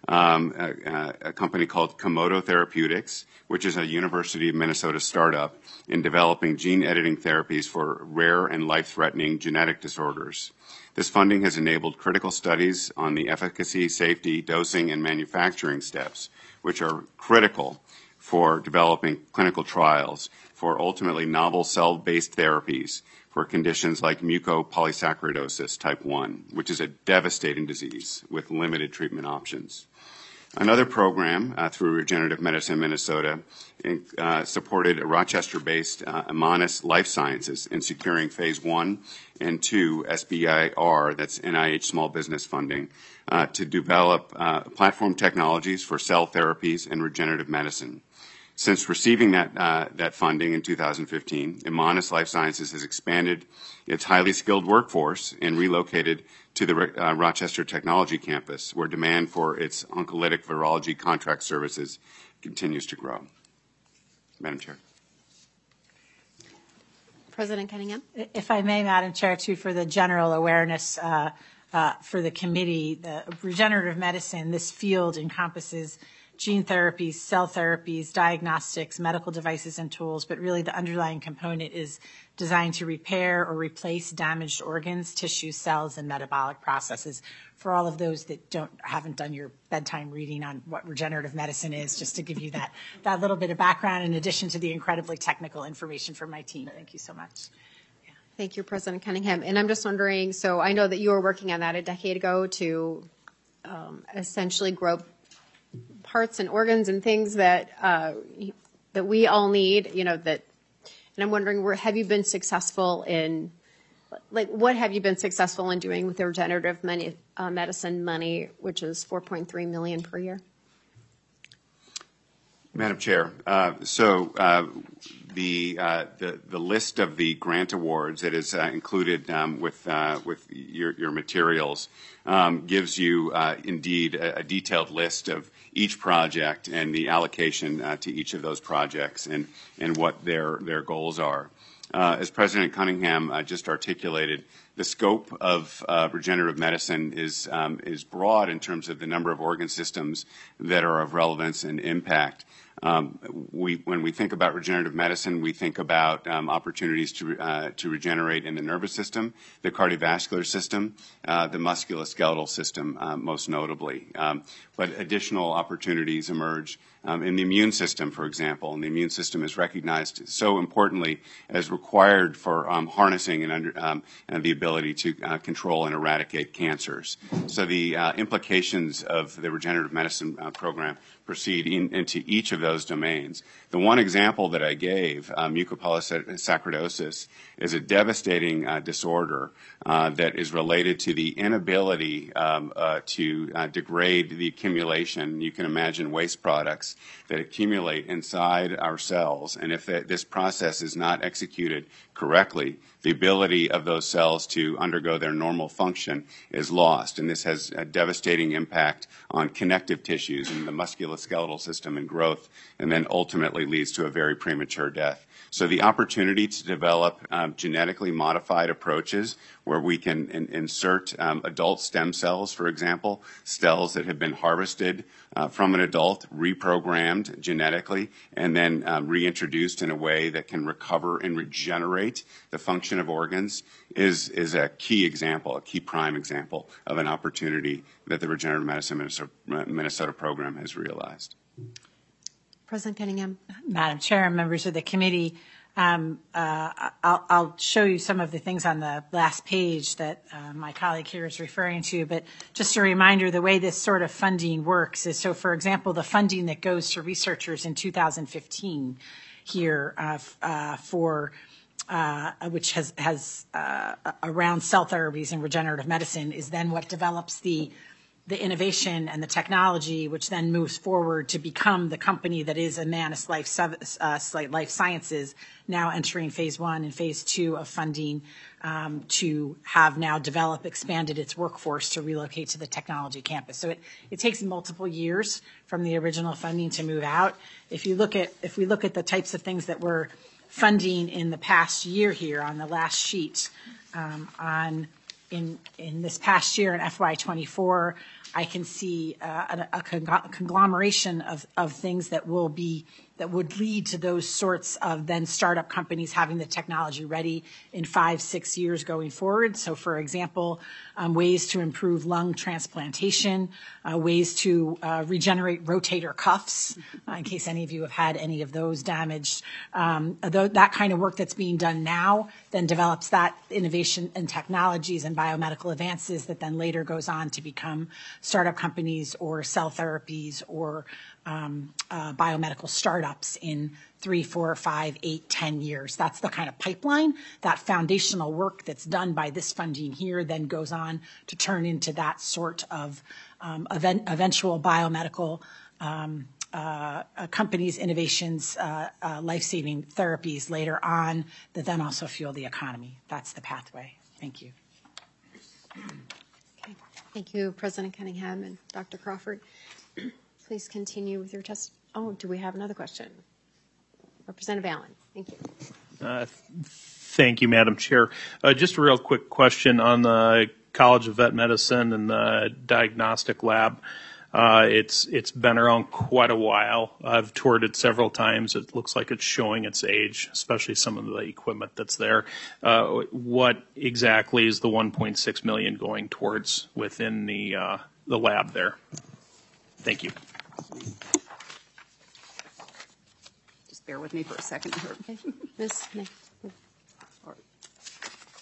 a company called Komodo Therapeutics, which is a University of Minnesota startup in developing gene editing therapies for rare and life-threatening genetic disorders. This funding has enabled critical studies on the efficacy, safety, dosing, and manufacturing steps, which are critical for developing clinical trials for ultimately novel cell-based therapies for conditions like mucopolysaccharidosis type 1, which is a devastating disease with limited treatment options. Another program through Regenerative Medicine Minnesota supported a Rochester-based Imanis Life Sciences in securing phase 1 and 2 SBIR, that's NIH small business funding, to develop platform technologies for cell therapies and regenerative medicine. Since receiving that funding in 2015, Imanis Life Sciences has expanded its highly skilled workforce and relocated to the Rochester Technology Campus, where demand for its oncolytic virology contract services continues to grow. Madam Chair. President Cunningham. If I may, Madam Chair, too, for the general awareness for the committee, the regenerative medicine, this field encompasses gene therapies, cell therapies, diagnostics, medical devices and tools, but really the underlying component is designed to repair or replace damaged organs, tissues, cells, and metabolic processes. For all of those that haven't done your bedtime reading on what regenerative medicine is, just to give you that little bit of background in addition to the incredibly technical information from my team. Thank you so much. Thank you, President Cunningham. And I'm just wondering, so I know that you were working on that a decade ago to essentially grow parts and organs and things that that we all need, and I'm wondering, have you been successful in, what have you been successful in doing with the regenerative medicine money, which is $4.3 million per year? Madam Chair, the list of the grant awards that is included with your materials gives you indeed a detailed list of each project and the allocation to each of those projects and what their goals are. As President Cunningham just articulated, the scope of regenerative medicine is broad in terms of the number of organ systems that are of relevance and impact. When we think about regenerative medicine, we think about opportunities to regenerate in the nervous system, the cardiovascular system, the musculoskeletal system, most notably. But additional opportunities emerge in the immune system, for example, and the immune system is recognized so importantly as required for harnessing and the ability to control and eradicate cancers. So the implications of the regenerative medicine program proceed into each of those domains. The one example that I gave, mucopolysaccharidosis, is a devastating disorder that is related to the inability to degrade the accumulation. You can imagine waste products that accumulate inside our cells, and if this process is not executed correctly, the ability of those cells to undergo their normal function is lost, and this has a devastating impact on connective tissues in the musculoskeletal system and growth, and then ultimately leads to a very premature death. So the opportunity to develop genetically modified approaches where we can insert adult stem cells, for example, cells that have been harvested from an adult, reprogrammed genetically, and then reintroduced in a way that can recover and regenerate the function of organs is a key example, a key prime example of an opportunity that the Regenerative Medicine Minnesota program has realized. President Cunningham. Madam Chair and members of the committee, I'll show you some of the things on the last page that my colleague here is referring to, but just a reminder, the way this sort of funding works is, so for example, the funding that goes to researchers in 2015 here for which has around cell therapies and regenerative medicine is then what develops the innovation and the technology, which then moves forward to become the company that is Ammanis Life Sciences, now entering phase 1 and phase 2 of funding to have now expanded its workforce to relocate to the technology campus. So it takes multiple years from the original funding to move out. If we look at the types of things that we're funding in the past year here on the last sheet, in this past year in FY24, I can see a conglomeration of things that would lead to those sorts of then startup companies having the technology ready in 5-6 years going forward. So, for example, ways to improve lung transplantation, ways to regenerate rotator cuffs, in case any of you have had any of those damaged. That kind of work that's being done now then develops that innovation and technologies and biomedical advances that then later goes on to become startup companies or cell therapies or biomedical startups in 3, 4, 5, 8, 10 years. That's the kind of pipeline. That foundational work that's done by this funding here then goes on to turn into that sort of eventual biomedical companies, innovations, life-saving therapies later on that then also fuel the economy. That's the pathway. Thank you. Okay. Thank you, President Cunningham and Dr. Crawford. Please continue with your test. Oh, do we have another question? Representative Allen, thank you. Thank you, Madam Chair. Just a real quick question on the College of Vet Medicine and the diagnostic lab. It's been around quite a while. I've toured it several times. It looks like it's showing its age, especially some of the equipment that's there. What exactly is the $1.6 million going towards within the lab there? Thank you. Just bear with me for a second here. Okay. Ms. Smith.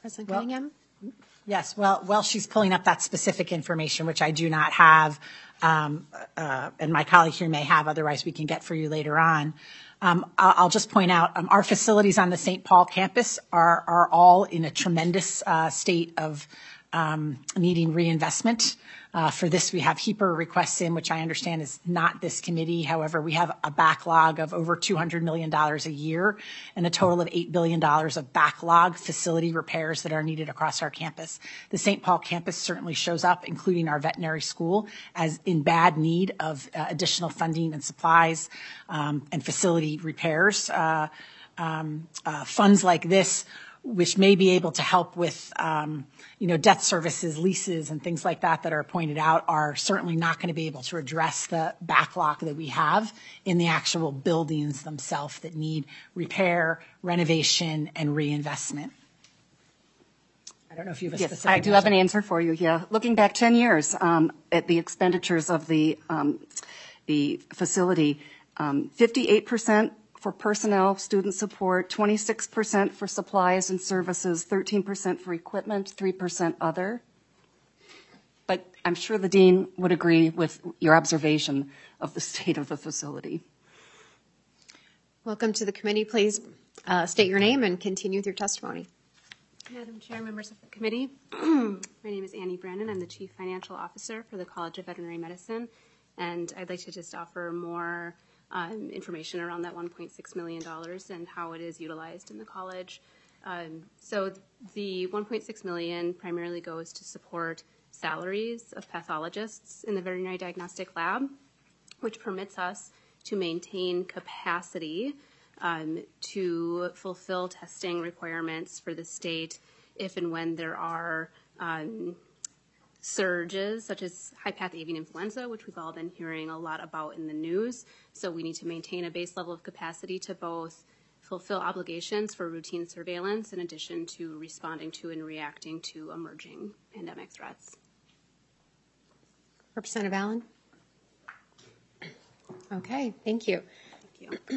President Well- Cunningham? Yes, well, she's pulling up that specific information, which I do not have, and my colleague here may have, otherwise we can get for you later on. I'll just point out, our facilities on the St. Paul campus are all in a tremendous state of needing reinvestment. For this, we have HEAPR requests in, which I understand is not this committee. However, we have a backlog of over $200 million a year and a total of $8 billion of backlog facility repairs that are needed across our campus. The St. Paul campus certainly shows up, including our veterinary school, as in bad need of additional funding and supplies and facility repairs. Funds like this, which may be able to help with, debt services, leases, and things like that are pointed out, are certainly not going to be able to address the backlog that we have in the actual buildings themselves that need repair, renovation, and reinvestment. I don't know if you have a specific I do have an answer for you, yeah. Looking back 10 years at the expenditures of the facility, 58% for personnel, student support, 26% for supplies and services, 13% for equipment, 3% other. But I'm sure the dean would agree with your observation of the state of the facility. Welcome to the committee. Please state your name and continue with your testimony. Madam Chair, members of the committee, my name is Annie Brandon. I'm the Chief Financial Officer for the College of Veterinary Medicine, and I'd like to just offer more information around that $1.6 million and how it is utilized in the college. So the $1.6 million primarily goes to support salaries of pathologists in the veterinary diagnostic lab, which permits us to maintain capacity to fulfill testing requirements for the state if and when there are surges such as high-path avian influenza, which we've all been hearing a lot about in the news. So we need to maintain a base level of capacity to both fulfill obligations for routine surveillance in addition to responding to and reacting to emerging pandemic threats. Representative Allen? Okay, thank you. Thank you.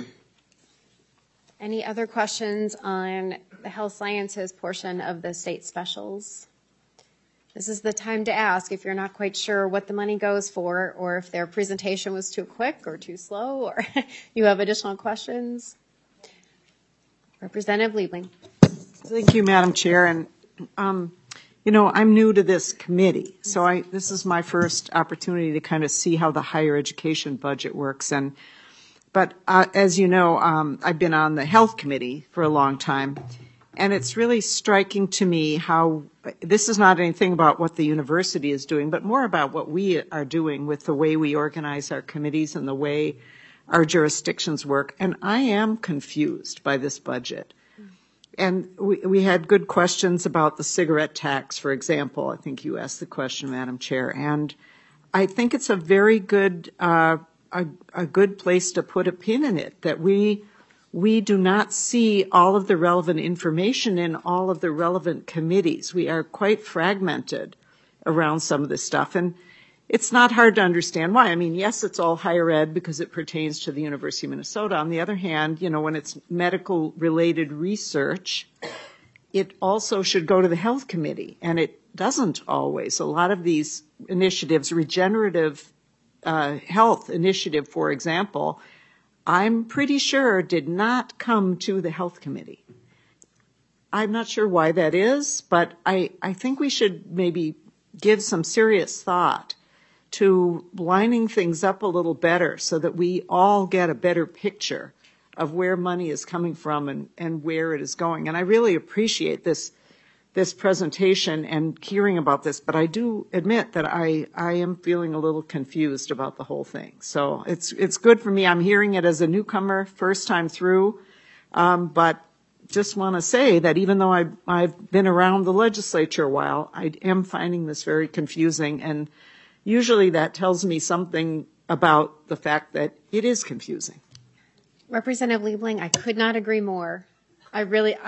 Any other questions on the health sciences portion of the state specials? This is the time to ask if you're not quite sure what the money goes for, or if their presentation was too quick or too slow, or you have additional questions. Representative Liebling. Thank you, Madam Chair. And, I'm new to this committee, so this is my first opportunity to kind of see how the higher education budget works. But as you know, I've been on the health committee for a long time, and it's really striking to me how this is not anything about what the university is doing, but more about what we are doing with the way we organize our committees and the way our jurisdictions work. And I am confused by this budget. And we had good questions about the cigarette tax, for example. I think you asked the question, Madam Chair. And I think it's a very good a good place to put a pin in it, that we do not see all of the relevant information in all of the relevant committees. We are quite fragmented around some of this stuff. And it's not hard to understand why. I mean, yes, it's all higher ed because it pertains to the University of Minnesota. On the other hand, when it's medical related research, it also should go to the health committee, and it doesn't always. A lot of these initiatives, regenerative health initiative, for example, I'm pretty sure did not come to the health committee. I'm not sure why that is, but I think we should maybe give some serious thought to lining things up a little better so that we all get a better picture of where money is coming from and where it is going. And I really appreciate this presentation and hearing about this, but I do admit that I am feeling a little confused about the whole thing. So it's good for me. I'm hearing it as a newcomer, first time through, but just want to say that even though I've been around the legislature a while, I am finding this very confusing, and usually that tells me something about the fact that it is confusing. Representative Liebling, I could not agree more. I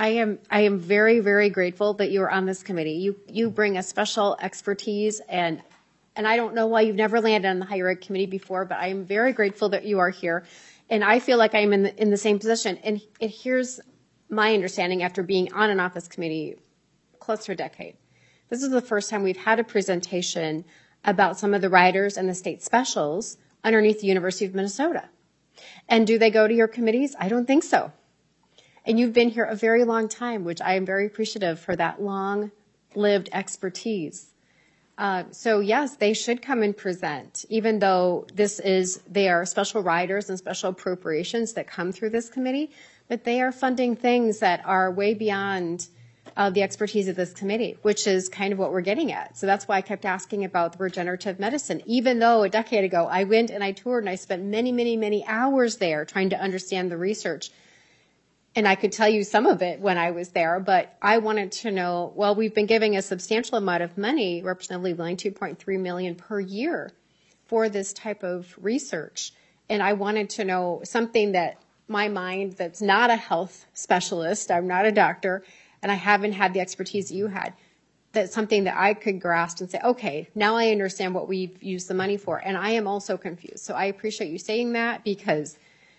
am very, very grateful that you are on this committee. You bring a special expertise, and I don't know why you've never landed on the higher ed committee before, but I am very grateful that you are here. And I feel like I am in the same position. And here's my understanding after being on and off this committee close to a decade. This is the first time we've had a presentation about some of the riders and the state specials underneath the University of Minnesota. And do they go to your committees? I don't think so. And you've been here a very long time, which I am very appreciative for that long-lived expertise. So yes, they should come and present, even though they are special riders and special appropriations that come through this committee, but they are funding things that are way beyond the expertise of this committee, which is kind of what we're getting at. So that's why I kept asking about the regenerative medicine, even though a decade ago I went and I toured and I spent many, many, many hours there trying to understand the research. And I could tell you some of it when I was there, but I wanted to know, well, we've been giving a substantial amount of money, Representative Liebling, $2.3 million per year for this type of research. And I wanted to know something that my mind that's not a health specialist, I'm not a doctor, and I haven't had the expertise that you had, that's something that I could grasp and say, okay, now I understand what we've used the money for. And I am also confused. So I appreciate you saying that, because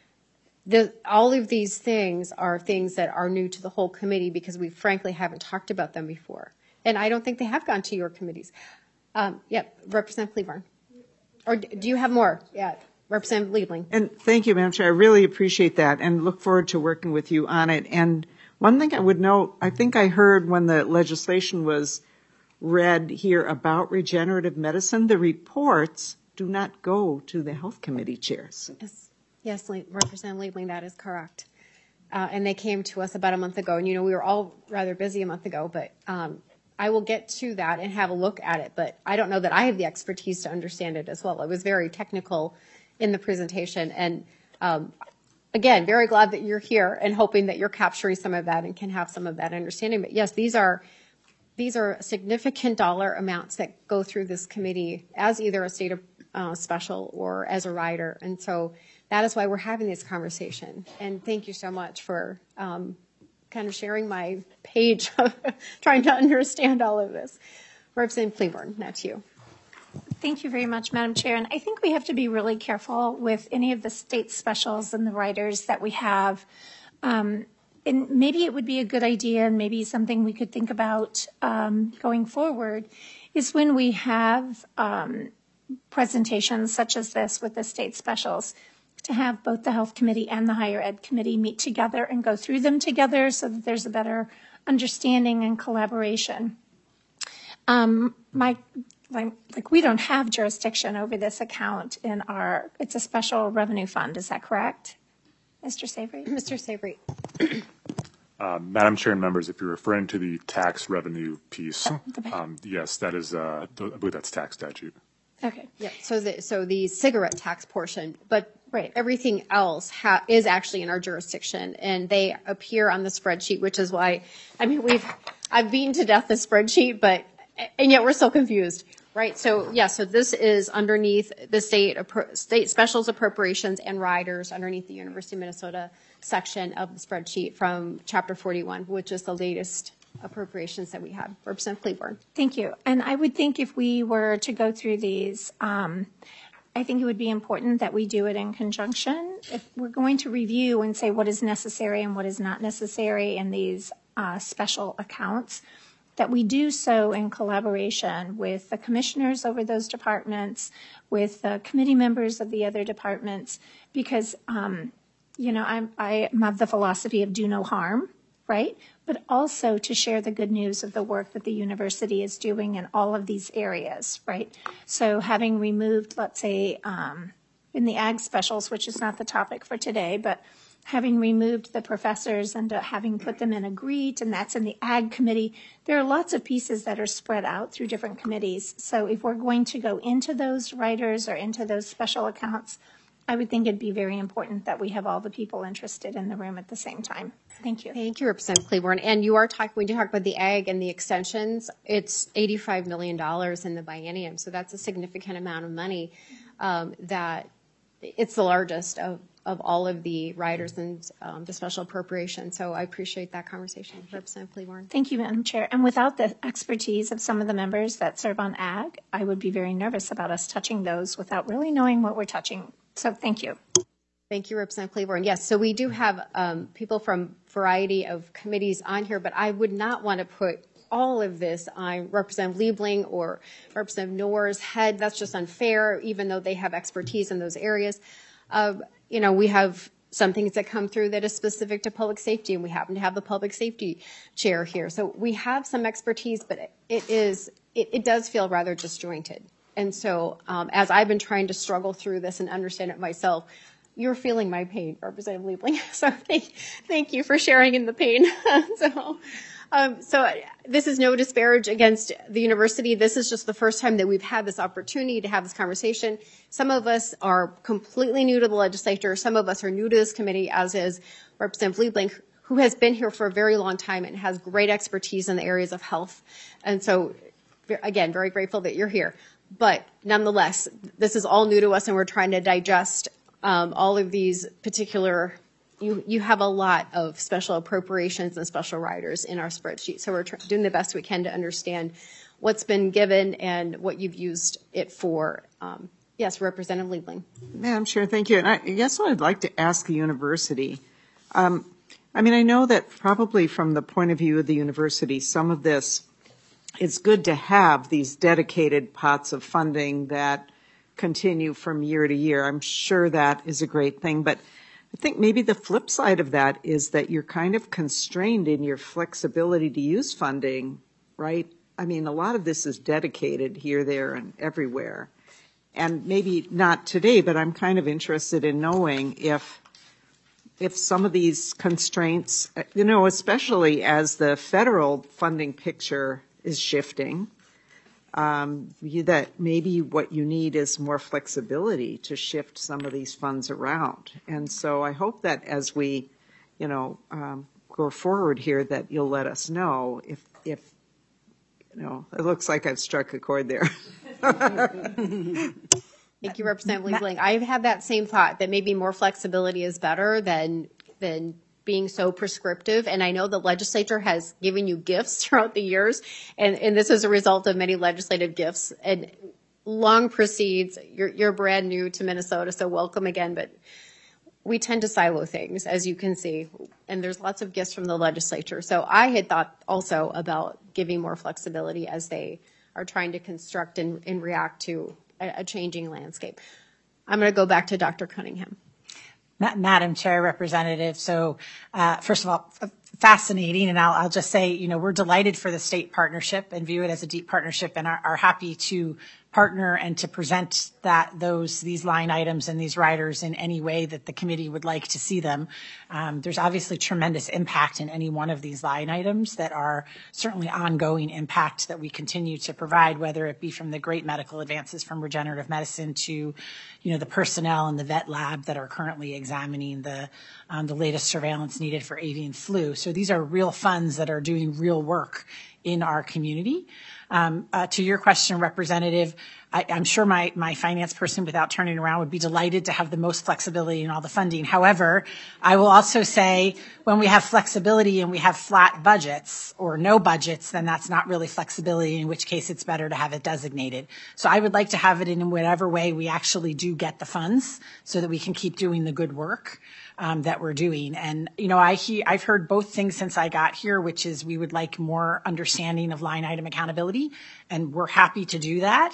all of these things are things that are new to the whole committee, because we frankly haven't talked about them before. And I don't think they have gone to your committees. Representative Cleburne. Or do you have more? Yeah, Representative Liebling. And thank you, Madam Chair. I really appreciate that and look forward to working with you on it. And one thing I would note, I think I heard when the legislation was read here about regenerative medicine, the reports do not go to the health committee chairs. Yes, Representative Liebling, that is correct. And they came to us about a month ago. And, we were all rather busy a month ago, but I will get to that and have a look at it. But I don't know that I have the expertise to understand it as well. It was very technical in the presentation. And, again, very glad that you're here and hoping that you're capturing some of that and can have some of that understanding. But, yes, these are significant dollar amounts that go through this committee as either a state special or as a rider. And so that is why we're having this conversation. And thank you so much for kind of sharing my page of trying to understand all of this. Representative Cleburne, that's you. Thank you very much, Madam Chair. And I think we have to be really careful with any of the state specials and the riders that we have. And maybe it would be a good idea, and maybe something we could think about going forward, is when we have presentations such as this with the state specials, to have both the Health Committee and the Higher Ed Committee meet together and go through them together so that there's a better understanding and collaboration. We don't have jurisdiction over this account it's a special revenue fund, is that correct? Mr. Savory? Mr. Savory. Madam Chair and members, if you're referring to the tax revenue piece, yes, that is, I believe that's tax statute. Okay. Yeah. So the cigarette tax portion, but everything else is actually in our jurisdiction, and they appear on the spreadsheet, which is why, I've beaten to death the spreadsheet, and yet we're so confused, right? So so this is underneath the state specials appropriations and riders underneath the University of Minnesota section of the spreadsheet from Chapter 41, which is the latest appropriations that we have. Representative Cleburne. Thank you. And I would think if we were to go through these, I think it would be important that we do it in conjunction. If we're going to review and say what is necessary and what is not necessary in these special accounts, that we do so in collaboration with the commissioners over those departments, with the committee members of the other departments, because, I have the philosophy of do no harm, right? But also to share the good news of the work that the university is doing in all of these areas, right? So having removed, let's say, in the ag specials, which is not the topic for today, but having removed the professors and having put them in a GREET, and that's in the ag committee, there are lots of pieces that are spread out through different committees. So if we're going to go into those writers or into those special accounts, I would think it'd be very important that we have all the people interested in the room at the same time. Thank you. Thank you, Representative Cleburne. And when you talk about the ag and the extensions, it's $85 million in the biennium. So that's a significant amount of money that it's the largest of all of the riders and the special appropriation. So I appreciate that conversation. Representative Cleburne. Thank you, Madam Chair. And without the expertise of some of the members that serve on ag, I would be very nervous about us touching those without really knowing what we're touching. So thank you. Thank you, Representative Cleburne. Yes, so we do have people from a variety of committees on here, but I would not want to put all of this on Representative Liebling or Representative Noor's head. That's just unfair, even though they have expertise in those areas. We have some things that come through that is specific to public safety, and we happen to have the public safety chair here. So we have some expertise, but it does feel rather disjointed. And so as I've been trying to struggle through this and understand it myself, you're feeling my pain, Representative Liebling. So thank you for sharing in the pain. So this is no disparage against the university. This is just the first time that we've had this opportunity to have this conversation. Some of us are completely new to the legislature. Some of us are new to this committee, as is Representative Liebling, who has been here for a very long time and has great expertise in the areas of health. And so, again, very grateful that you're here. But nonetheless, this is all new to us, and we're trying to digest all of these particular. You have a lot of special appropriations and special riders in our spreadsheet. So we're doing the best we can to understand what's been given and what you've used it for. Yes, Representative Liebling. Madam Chair, thank you. And I guess what I'd like to ask the university, I know that probably from the point of view of the university, some of this, it's good to have these dedicated pots of funding that continue from year to year. I'm sure that is a great thing, but I think maybe the flip side of that is that you're kind of constrained in your flexibility to use funding, right? A lot of this is dedicated here, there, and everywhere. And maybe not today, but I'm kind of interested in knowing if some of these constraints, especially as the federal funding picture is shifting, that maybe what you need is more flexibility to shift some of these funds around. And so I hope that as we, go forward here, that you'll let us know if it looks like I've struck a chord there. Thank you, Representative Liebling. I've had that same thought, that maybe more flexibility is better than being so prescriptive. And I know the legislature has given you gifts throughout the years, and this is a result of many legislative gifts, and long precedes. You're brand new to Minnesota, so welcome again. But we tend to silo things, as you can see, and there's lots of gifts from the legislature. So I had thought also about giving more flexibility as they are trying to construct and react to a changing landscape. I'm going to go back to Dr. Cunningham. Madam Chair, Representative. So first of all, fascinating. And I'll just say, we're delighted for the state partnership and view it as a deep partnership, and are happy to partner and to present these line items and these riders in any way that the committee would like to see them. There's obviously tremendous impact in any one of these line items that are certainly ongoing impact that we continue to provide, whether it be from the great medical advances from regenerative medicine to, the personnel in the vet lab that are currently examining the latest surveillance needed for avian flu. So these are real funds that are doing real work in our community. To your question, Representative, I'm sure my finance person, without turning around, would be delighted to have the most flexibility in all the funding. However, I will also say when we have flexibility and we have flat budgets or no budgets, then that's not really flexibility, in which case it's better to have it designated. So I would like to have it in whatever way we actually do get the funds so that we can keep doing the good work that we're doing. And, I've heard both things since I got here, which is we would like more understanding of line item accountability, and we're happy to do that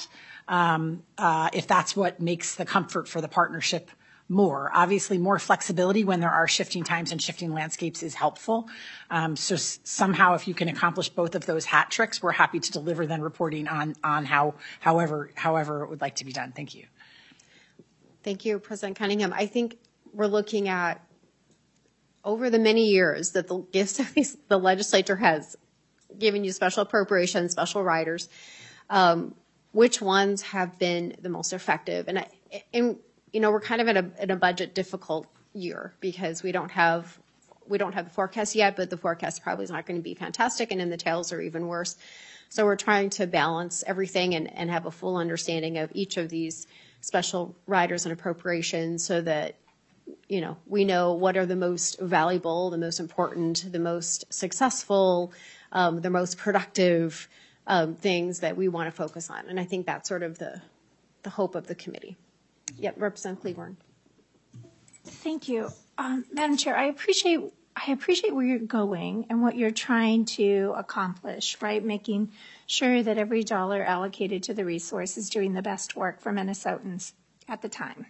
if that's what makes the comfort for the partnership more. Obviously, more flexibility when there are shifting times and shifting landscapes is helpful. So somehow, if you can accomplish both of those hat tricks, we're happy to deliver then reporting on however it would like to be done. Thank you. Thank you, President Cunningham. I think we're looking at, over the many years that the gifts of the legislature has given you special appropriations, special riders, which ones have been the most effective? And we're kind of in a budget difficult year because we don't have the forecast yet, but the forecast probably is not going to be fantastic, and then the tails are even worse. So we're trying to balance everything and have a full understanding of each of these special riders and appropriations so that we know what are the most valuable, the most important, the most successful, the most productive things that we want to focus on. And I think that's sort of the hope of the committee. Yep, Representative Cleburne. Thank you. Madam Chair, I I appreciate where you're going and what you're trying to accomplish, right? Making sure that every dollar allocated to the resource is doing the best work for Minnesotans at the time.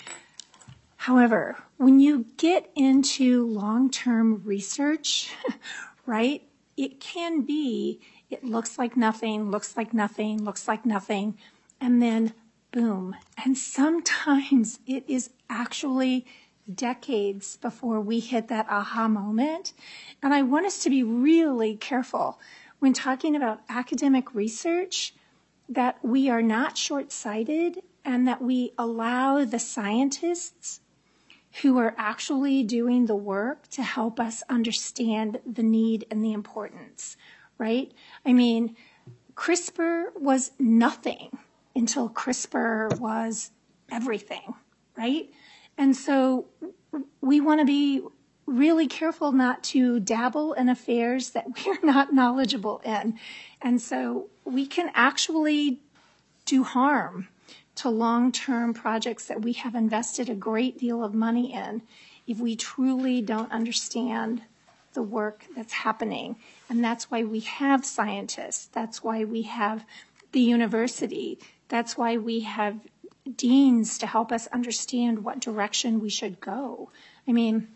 However, when you get into long-term research, right, it can be, it looks like nothing, looks like nothing, looks like nothing, and then boom. And sometimes it is actually decades before we hit that aha moment. And I want us to be really careful when talking about academic research that we are not short-sighted and that we allow the scientists who are actually doing the work to help us understand the need and the importance, right? I mean, CRISPR was nothing until CRISPR was everything, right? And so we want to be really careful not to dabble in affairs that we're not knowledgeable in. And so we can actually do harm to long-term projects that we have invested a great deal of money in if we truly don't understand the work that's happening. And that's why we have scientists. That's why we have the university. That's why we have deans to help us understand what direction we should go. I mean,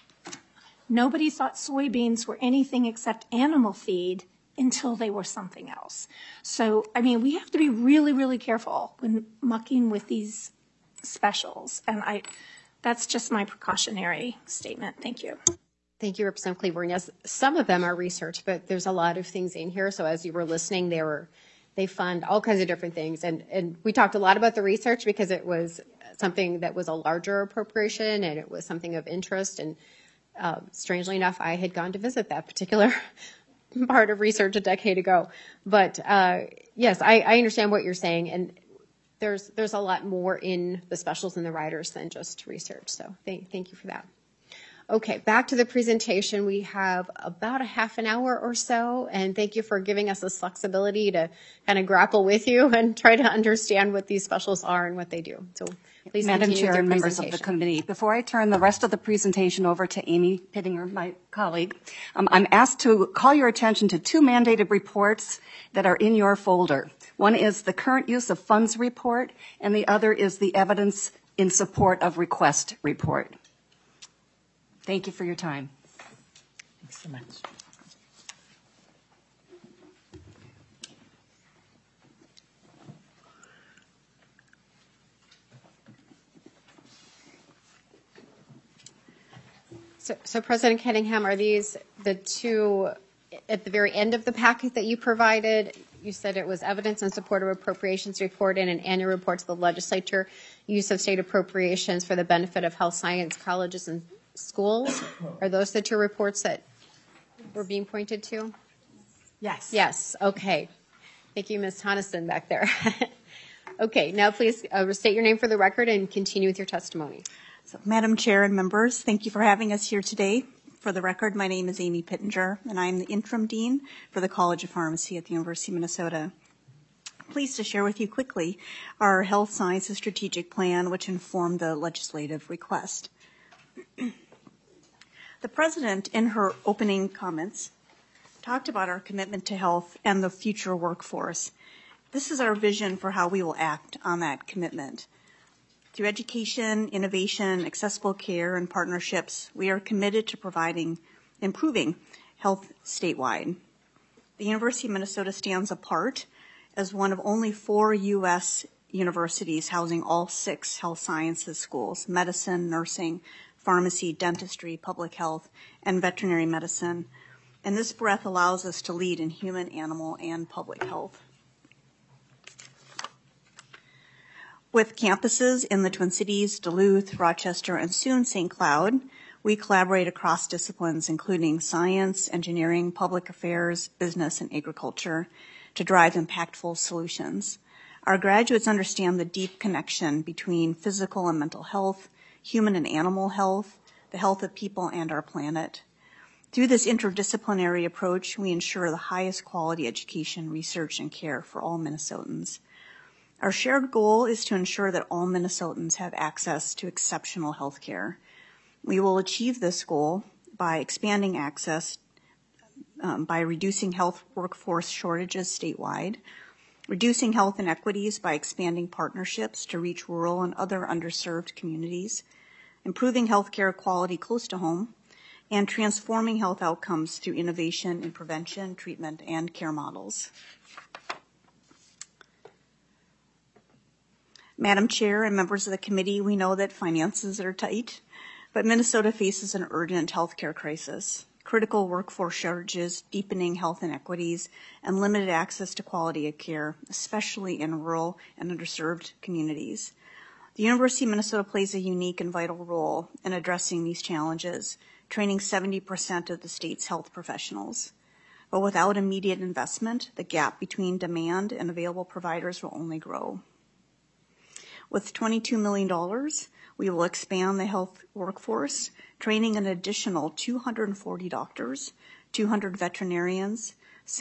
nobody thought soybeans were anything except animal feed until they were something else. So, I mean, we have to be really, really careful when mucking with these specials. And that's just my precautionary statement. Thank you. Thank you, Representative Cleburne. Yes, some of them are research, but there's a lot of things in here. So as you were listening, they fund all kinds of different things. And we talked a lot about the research because it was something that was a larger appropriation and it was something of interest. And strangely enough, I had gone to visit that particular part of research a decade ago. But yes, I understand what you're saying. And there's a lot more in the specials and the riders than just research. So thank you for that. Okay, back to the presentation. We have about a half an hour or so, and thank you for giving us this flexibility to kind of grapple with you and try to understand what these specials are and what they do. So please Madam continue Chair with your and members of the presentation. committee, before I turn the rest of the presentation over to Amy Pittinger, my colleague, I'm asked to call your attention to two mandated reports that are in your folder. One is the current use of funds report, and the other is the evidence in support of request report. Thank you for your time. Thanks so much. So President Kettingham, are these the two at the very end of the packet that you provided? You said it was evidence in support of appropriations report and an annual report to the legislature, use of state appropriations for the benefit of health science colleges and schools. Are those the two reports that were being pointed to? Yes. Yes. Okay. Thank you, Ms. Tonneson back there. Okay. Now please state your name for the record and continue with your testimony. So, Madam Chair and members, thank you for having us here today. For the record, my name is Amy Pittinger, and I'm the interim dean for the College of Pharmacy at the University of Minnesota. I'm pleased to share with you quickly our health sciences strategic plan, which informed the legislative request. The President, in her opening comments, talked about our commitment to health and the future workforce. This is our vision for how we will act on that commitment. Through education, innovation, accessible care, and partnerships, we are committed to improving health statewide. The University of Minnesota stands apart as one of only 4 U.S. universities housing all 6 health sciences schools: medicine, nursing, pharmacy, dentistry, public health, and veterinary medicine. And this breadth allows us to lead in human, animal, and public health. With campuses in the Twin Cities, Duluth, Rochester, and soon St. Cloud, we collaborate across disciplines, including science, engineering, public affairs, business, and agriculture, to drive impactful solutions. Our graduates understand the deep connection between physical and mental health, human and animal health, the health of people, and our planet. Through this interdisciplinary approach, we ensure the highest quality education, research, and care for all Minnesotans. Our shared goal is to ensure that all Minnesotans have access to exceptional health care. We will achieve this goal by expanding access by reducing health workforce shortages statewide, reducing health inequities by expanding partnerships to reach rural and other underserved communities, improving healthcare quality close to home, and transforming health outcomes through innovation in prevention, treatment, and care models. Madam Chair and members of the committee, we know that finances are tight, but Minnesota faces an urgent healthcare crisis. Critical workforce shortages, deepening health inequities, and limited access to quality of care, especially in rural and underserved communities. The University of Minnesota plays a unique and vital role in addressing these challenges, training 70% of the state's health professionals. But without immediate investment, the gap between demand and available providers will only grow. With $22 million, we will expand the health workforce, training an additional 240 doctors, 200 veterinarians,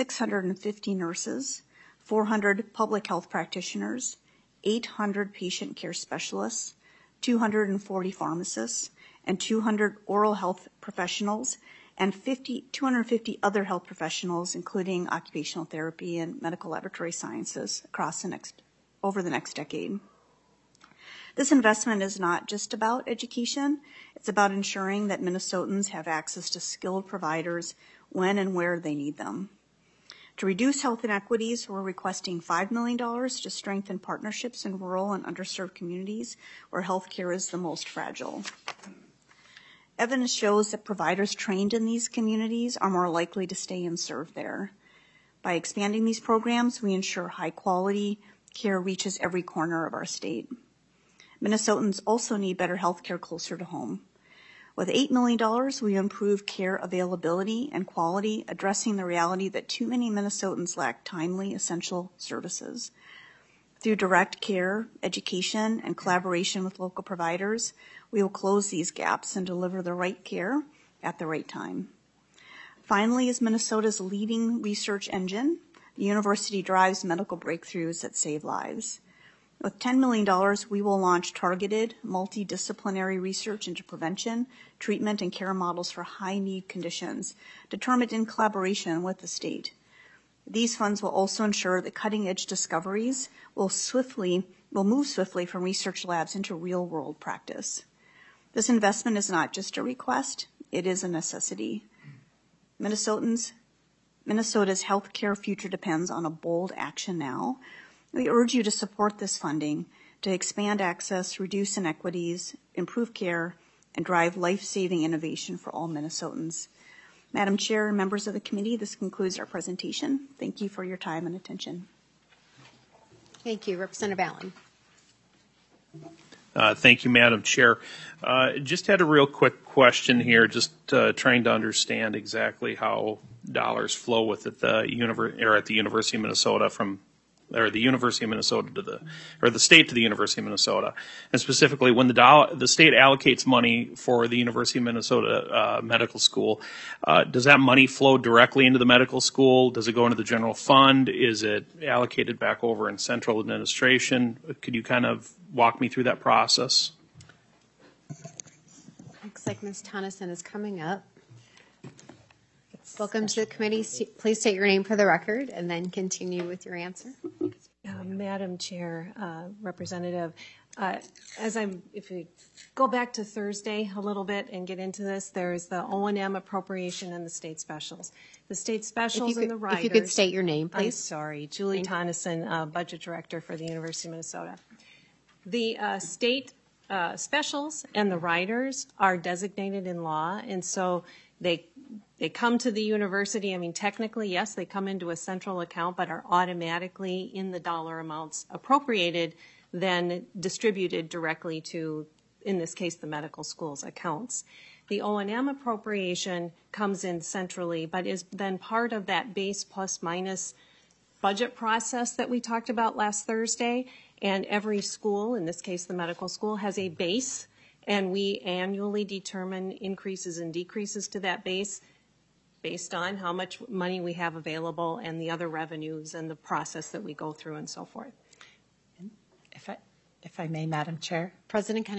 650 nurses, 400 public health practitioners, 800 patient care specialists, 240 pharmacists, and 200 oral health professionals, and 250 other health professionals, including occupational therapy and medical laboratory sciences, over the next decade. This investment is not just about education, it's about ensuring that Minnesotans have access to skilled providers when and where they need them. To reduce health inequities, we're requesting $5 million to strengthen partnerships in rural and underserved communities where healthcare is the most fragile. Evidence shows that providers trained in these communities are more likely to stay and serve there. By expanding these programs, we ensure high quality care reaches every corner of our state. Minnesotans also need better health care closer to home. With $8 million, we improve care availability and quality, addressing the reality that too many Minnesotans lack timely, essential services. Through direct care, education, and collaboration with local providers, we will close these gaps and deliver the right care at the right time. Finally, as Minnesota's leading research engine, the university drives medical breakthroughs that save lives. With $10 million, we will launch targeted, multidisciplinary research into prevention, treatment, and care models for high-need conditions, determined in collaboration with the state. These funds will also ensure that cutting-edge discoveries will move swiftly from research labs into real-world practice. This investment is not just a request, it is a necessity. Minnesota's healthcare future depends on a bold action now. We urge you to support this funding to expand access, reduce inequities, improve care, and drive life-saving innovation for all Minnesotans. Madam Chair and members of the committee, this concludes our presentation. Thank you for your time and attention. Thank you. Representative Allen. Thank you, Madam Chair. Just had a real quick question here, just trying to understand exactly how dollars flow with at the University of Minnesota the University of Minnesota the state to the University of Minnesota, and specifically when the state allocates money for the University of Minnesota medical school, does that money flow directly into the medical school? Does it go into the general fund? Is it allocated back over in central administration? Could you kind of walk me through that process? Looks like Ms. Tonneson is coming up. Welcome to the committee. Please state your name for the record and then continue with your answer. Madam Chair, Representative, if we go back to Thursday a little bit and get into this, there's the O&M appropriation and the state specials. The state specials and the riders. If you could state your name, please. I'm sorry, Julie Tonneson, Budget Director for the University of Minnesota. The state specials and the riders are designated in law, and so they come to the university. I mean, technically, yes, they come into a central account, but are automatically in the dollar amounts appropriated, then distributed directly to, in this case, the medical school's accounts. The O&M appropriation comes in centrally, but is then part of that base plus minus budget process that we talked about last Thursday. And every school, in this case the medical school, has a base, and we annually determine increases and decreases to that base based on how much money we have available and the other revenues and the process that we go through and so forth. If I may, Madam Chair. President Cunningham.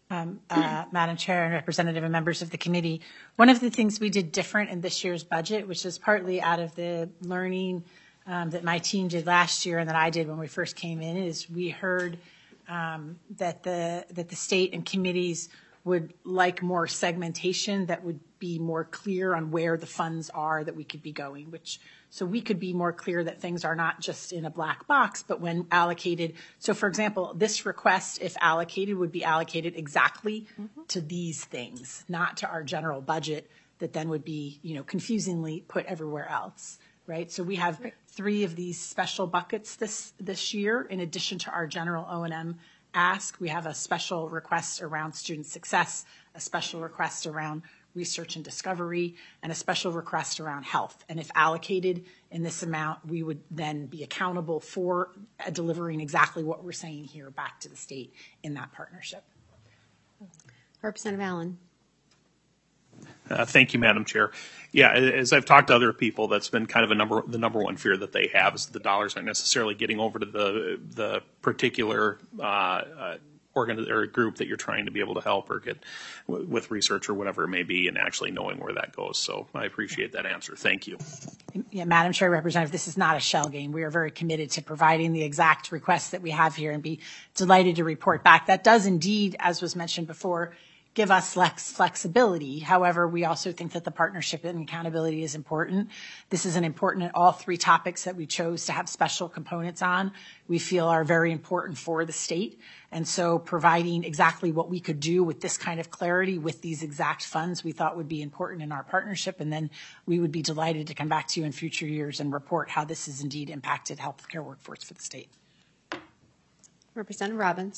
Madam Chair and representative and members of the committee. One of the things we did different in this year's budget, which is partly out of the learning that my team did last year and that I did when we first came in, is we heard that the state and committees would like more segmentation that would be more clear on where the funds are that we could be going, so we could be more clear that things are not just in a black box, but when allocated. So for example, this request, if allocated, would be allocated exactly to these things, not to our general budget that then would be, confusingly put everywhere else, right? So we have 3 of these special buckets this year, in addition to our general O&M ask. We have a special request around student success, a special request around research and discovery, and a special request around health. And if allocated in this amount, we would then be accountable for delivering exactly what we're saying here back to the state in that partnership. Representative Allen. Thank you, Madam Chair. Yeah, as I've talked to other people, that's been kind of the number one fear that they have, is that the dollars aren't necessarily getting over to the particular or group that you're trying to be able to help or get with research or whatever it may be, and actually knowing where that goes. So I appreciate that answer. Thank you. Yeah, Madam Chair, Representative, this is not a shell game. We are very committed to providing the exact requests that we have here and be delighted to report back. That does indeed, as was mentioned before, give us flexibility. However, we also think that the partnership and accountability is important. This is an important, all 3 topics that we chose to have special components on, we feel are very important for the state. And so providing exactly what we could do with this kind of clarity with these exact funds we thought would be important in our partnership. And then we would be delighted to come back to you in future years and report how this has indeed impacted healthcare workforce for the state. Representative Robbins.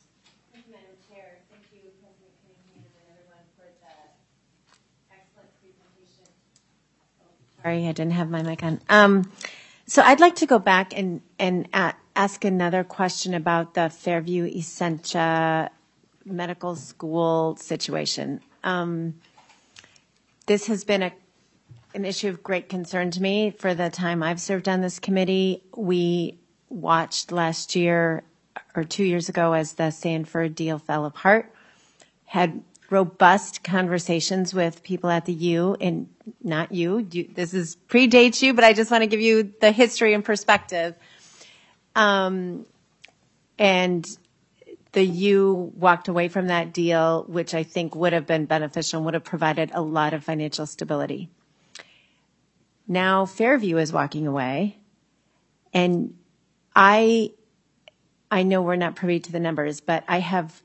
Sorry, I didn't have my mic on. So I'd like to go back and ask another question about the Fairview Essentia Medical School situation. This has been an issue of great concern to me for the time I've served on this committee. We watched last year or 2 years ago as the Sanford deal fell apart, had robust conversations with people at the U, and not you, this is predates you, but I just want to give you the history and perspective. And the U walked away from that deal, which I think would have been beneficial and would have provided a lot of financial stability. Now Fairview is walking away, and I know we're not privy to the numbers, but I have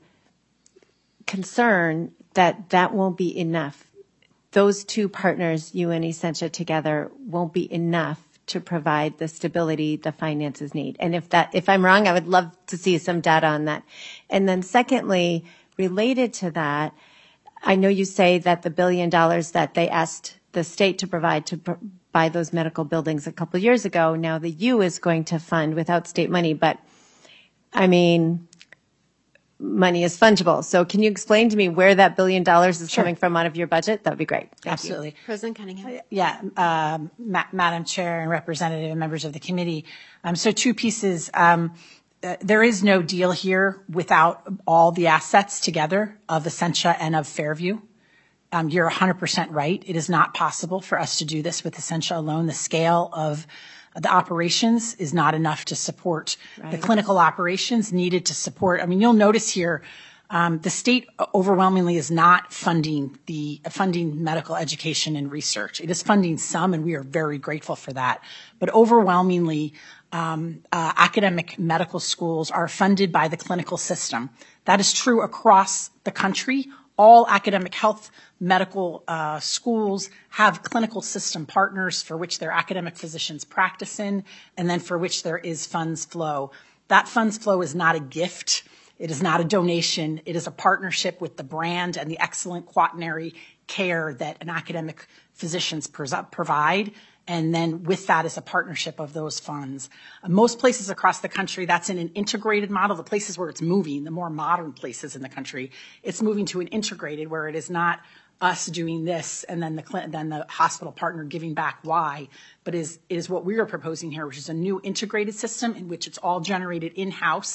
concern that won't be enough. Those 2 partners, you and Essentia together, won't be enough to provide the stability the finances need. And if I'm wrong, I would love to see some data on that. And then secondly, related to that, I know you say that the $1 billion that they asked the state to provide to buy those medical buildings a couple of years ago, now the U is going to fund without state money. But I mean, money is fungible. So can you explain to me where that $1 billion is coming from out of your budget? That would be great. Absolutely. President Cunningham. Yeah, Madam Chair and representative and members of the committee. So 2 pieces. There is no deal here without all the assets together of Essentia and of Fairview. You're 100% right. It is not possible for us to do this with Essentia alone. The scale of the operations is not enough to support the clinical operations needed to support. I mean, you'll notice here, the state overwhelmingly is not funding medical education and research. It is funding some, and we are very grateful for that. But overwhelmingly, academic medical schools are funded by the clinical system. That is true across the country. All academic health medical schools have clinical system partners for which their academic physicians practice in, and then for which there is funds flow. That funds flow is not a gift. It is not a donation. It is a partnership with the brand and the excellent quaternary care that an academic physicians provide. And then with that is a partnership of those funds. Most places across the country, that's in an integrated model. The places where it's moving, the more modern places in the country, it's moving to an integrated where it is not us doing this and then the hospital partner giving back why, but is what we are proposing here, which is a new integrated system in which it's all generated in-house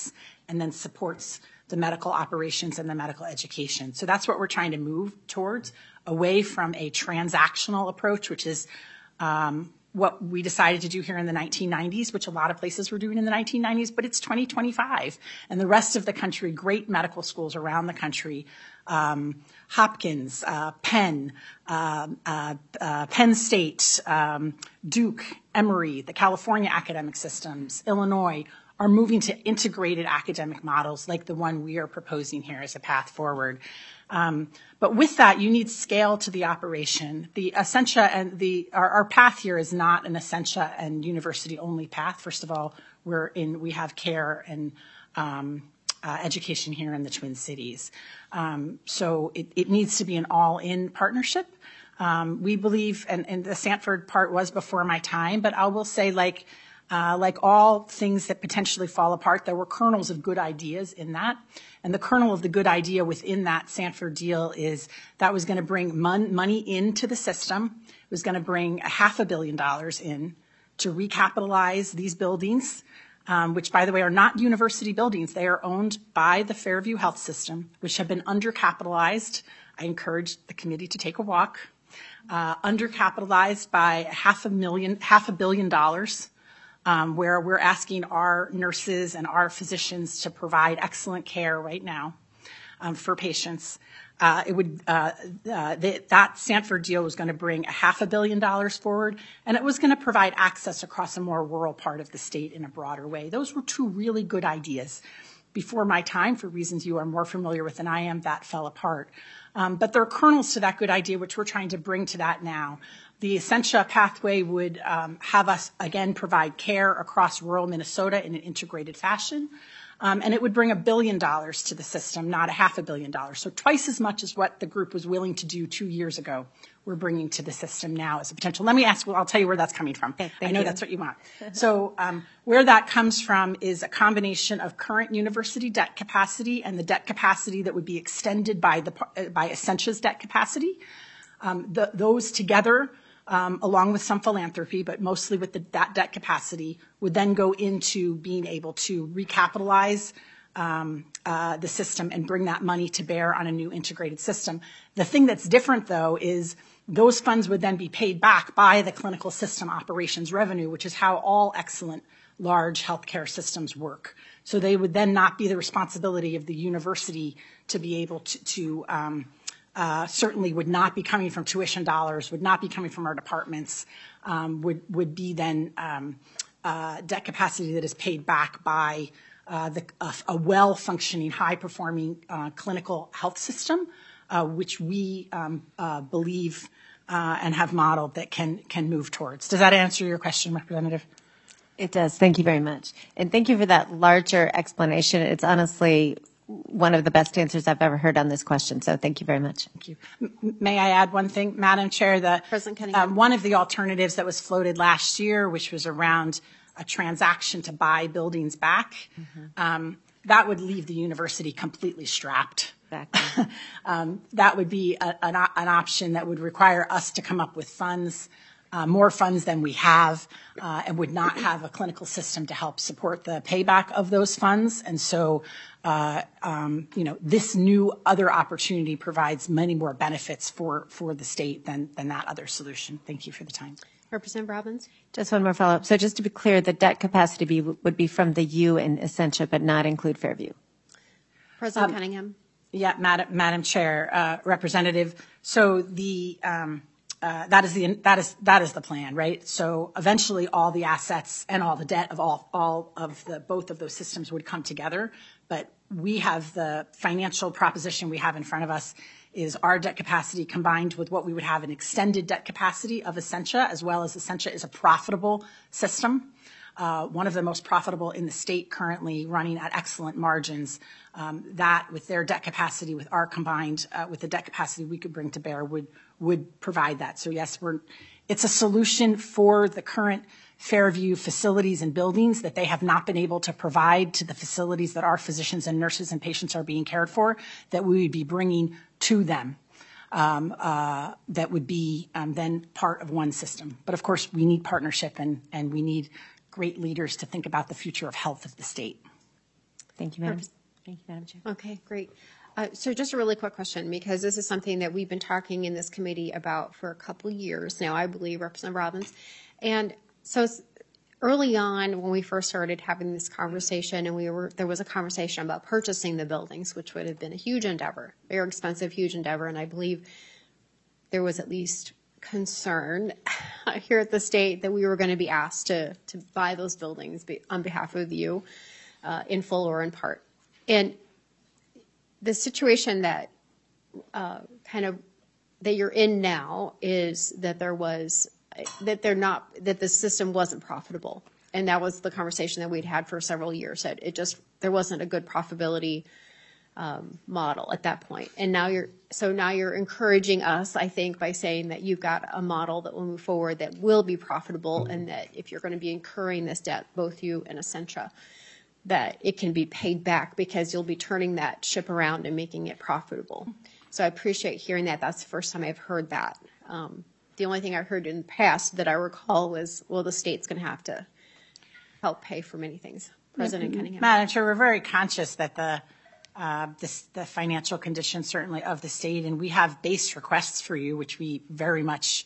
and then supports the medical operations and the medical education. So that's what we're trying to move towards, away from a transactional approach, which is what we decided to do here in the 1990s, which a lot of places were doing in the 1990s, but it's 2025. And the rest of the country, great medical schools around the country, Hopkins, Penn, Penn State, Duke, Emory, the California academic systems, Illinois, are moving to integrated academic models like the one we are proposing here as a path forward. But with that, you need scale to the operation. The Essentia and our path here is not an Essentia and university only path. First of all, we have care and education here in the Twin Cities. So it needs to be an all-in partnership. We believe, and the Sanford part was before my time, but I will say like all things that potentially fall apart, there were kernels of good ideas in that. And the kernel of the good idea within that Sanford deal is that was going to bring money into the system. It was going to bring $500 million in to recapitalize these buildings, which, by the way, are not university buildings. They are owned by the Fairview Health System, which have been undercapitalized. I encourage the committee to take a walk. Undercapitalized by $500 million. Where we're asking our nurses and our physicians to provide excellent care right now for patients. That Sanford deal was going to bring $500 million forward, and it was going to provide access across a more rural part of the state in a broader way. Those were two really good ideas. Before my time, for reasons you are more familiar with than I am, that fell apart. But there are kernels to that good idea, which we're trying to bring to that now. The Essentia pathway would have us, again, provide care across rural Minnesota in an integrated fashion. And it would bring $1 billion to the system, not $500 million. So twice as much as what the group was willing to do 2 years ago, we're bringing to the system now as a potential. Let me ask, I'll tell you where that's coming from. Okay, I know that's what you want. So where that comes from is a combination of current university debt capacity and the debt capacity that would be extended by Essentia's debt capacity. Those together, along with some philanthropy, but mostly with that debt capacity, would then go into being able to recapitalize the system and bring that money to bear on a new integrated system. The thing that's different, though, is those funds would then be paid back by the clinical system operations revenue, which is how all excellent large healthcare systems work. So they would then not be the responsibility of the university to be able to certainly would not be coming from tuition dollars, would not be coming from our departments, would be then debt capacity that is paid back by a well-functioning, high-performing clinical health system, which we believe and have modeled that can move towards. Does that answer your question, Representative? It does. Thank you very much. And thank you for that larger explanation. It's honestly one of the best answers I've ever heard on this question. So thank you very much. Thank you. May I add one thing, Madam Chair? President Cunningham. One of the alternatives that was floated last year, which was around a transaction to buy buildings back, that would leave the university completely strapped. Exactly. That would be an option that would require us to come up with funds, more funds than we have, and would not have a clinical system to help support the payback of those funds. And so, this new other opportunity provides many more benefits for the state than that other solution. Thank you for the time. Representative Robbins? Just one more follow-up. So just to be clear, the debt capacity would be from the U and Essentia, but not include Fairview. President Cunningham? Yeah, Madam Chair, Representative. So that is the plan, right? So eventually, all the assets and all the debt of both of those systems would come together. But we have the financial proposition we have in front of us is our debt capacity combined with what we would have an extended debt capacity of Essentia, as well as Essentia is a profitable system. One of the most profitable in the state currently, running at excellent margins. That with their debt capacity, with our combined, with the debt capacity we could bring to bear would provide that. So yes, it's a solution for the current Fairview facilities and buildings that they have not been able to provide to the facilities that our physicians and nurses and patients are being cared for, that we would be bringing to them. That would be then part of one system. But of course, we need partnership and we need great leaders to think about the future of health of the state. Thank you, Madam. Thank you, Madam Chair. Okay, great. So just a really quick question, because this is something that we've been talking in this committee about for a couple of years now, I believe, Representative Robbins. And so early on, when we first started having this conversation, and there was a conversation about purchasing the buildings, which would have been a huge endeavor, very expensive, huge endeavor, and I believe there was at least concern here at the state that we were going to be asked to buy those buildings on behalf of you in full or in part. And the situation that that you're in now is that that the system wasn't profitable. And that was the conversation that we'd had for several years, that there wasn't a good profitability model at that point. And now you're encouraging us, I think, by saying that you've got a model that will move forward that will be profitable, and that if you're going to be incurring this debt, both you and Essentia, that it can be paid back because you'll be turning that ship around and making it profitable. So I appreciate hearing that. That's the first time I've heard that. The only thing I heard in the past that I recall was, well, the state's going to have to help pay for many things. President Cunningham. Madam Chair, we're very conscious that the financial condition certainly of the state, and we have base requests for you, which we very much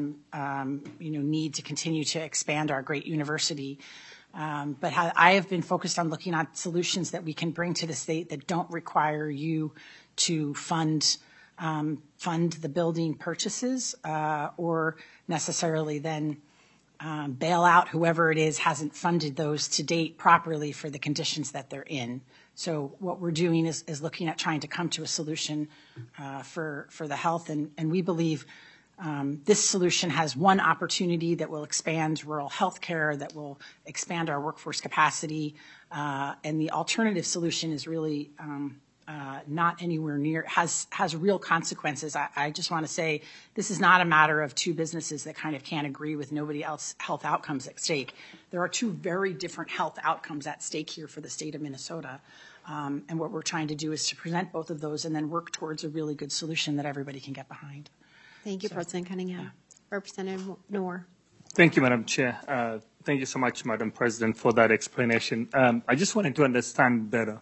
need to continue to expand our great university. But I have been focused on looking at solutions that we can bring to the state that don't require you to fund the building purchases or necessarily then bail out whoever it is hasn't funded those to date properly for the conditions that they're in. So what we're doing is looking at trying to come to a solution for the health, and we believe this solution has one opportunity that will expand rural health care, that will expand our workforce capacity, and the alternative solution is really not anywhere near, has real consequences. I just want to say this is not a matter of two businesses that kind of can't agree with nobody else health outcomes at stake. There are two very different health outcomes at stake here for the state of Minnesota. And what we're trying to do is to present both of those and then work towards a really good solution that everybody can get behind. Thank you, President Cunningham. Yeah. Representative Noor. Thank you, Madam Chair. Thank you so much, Madam President, for that explanation. I just wanted to understand better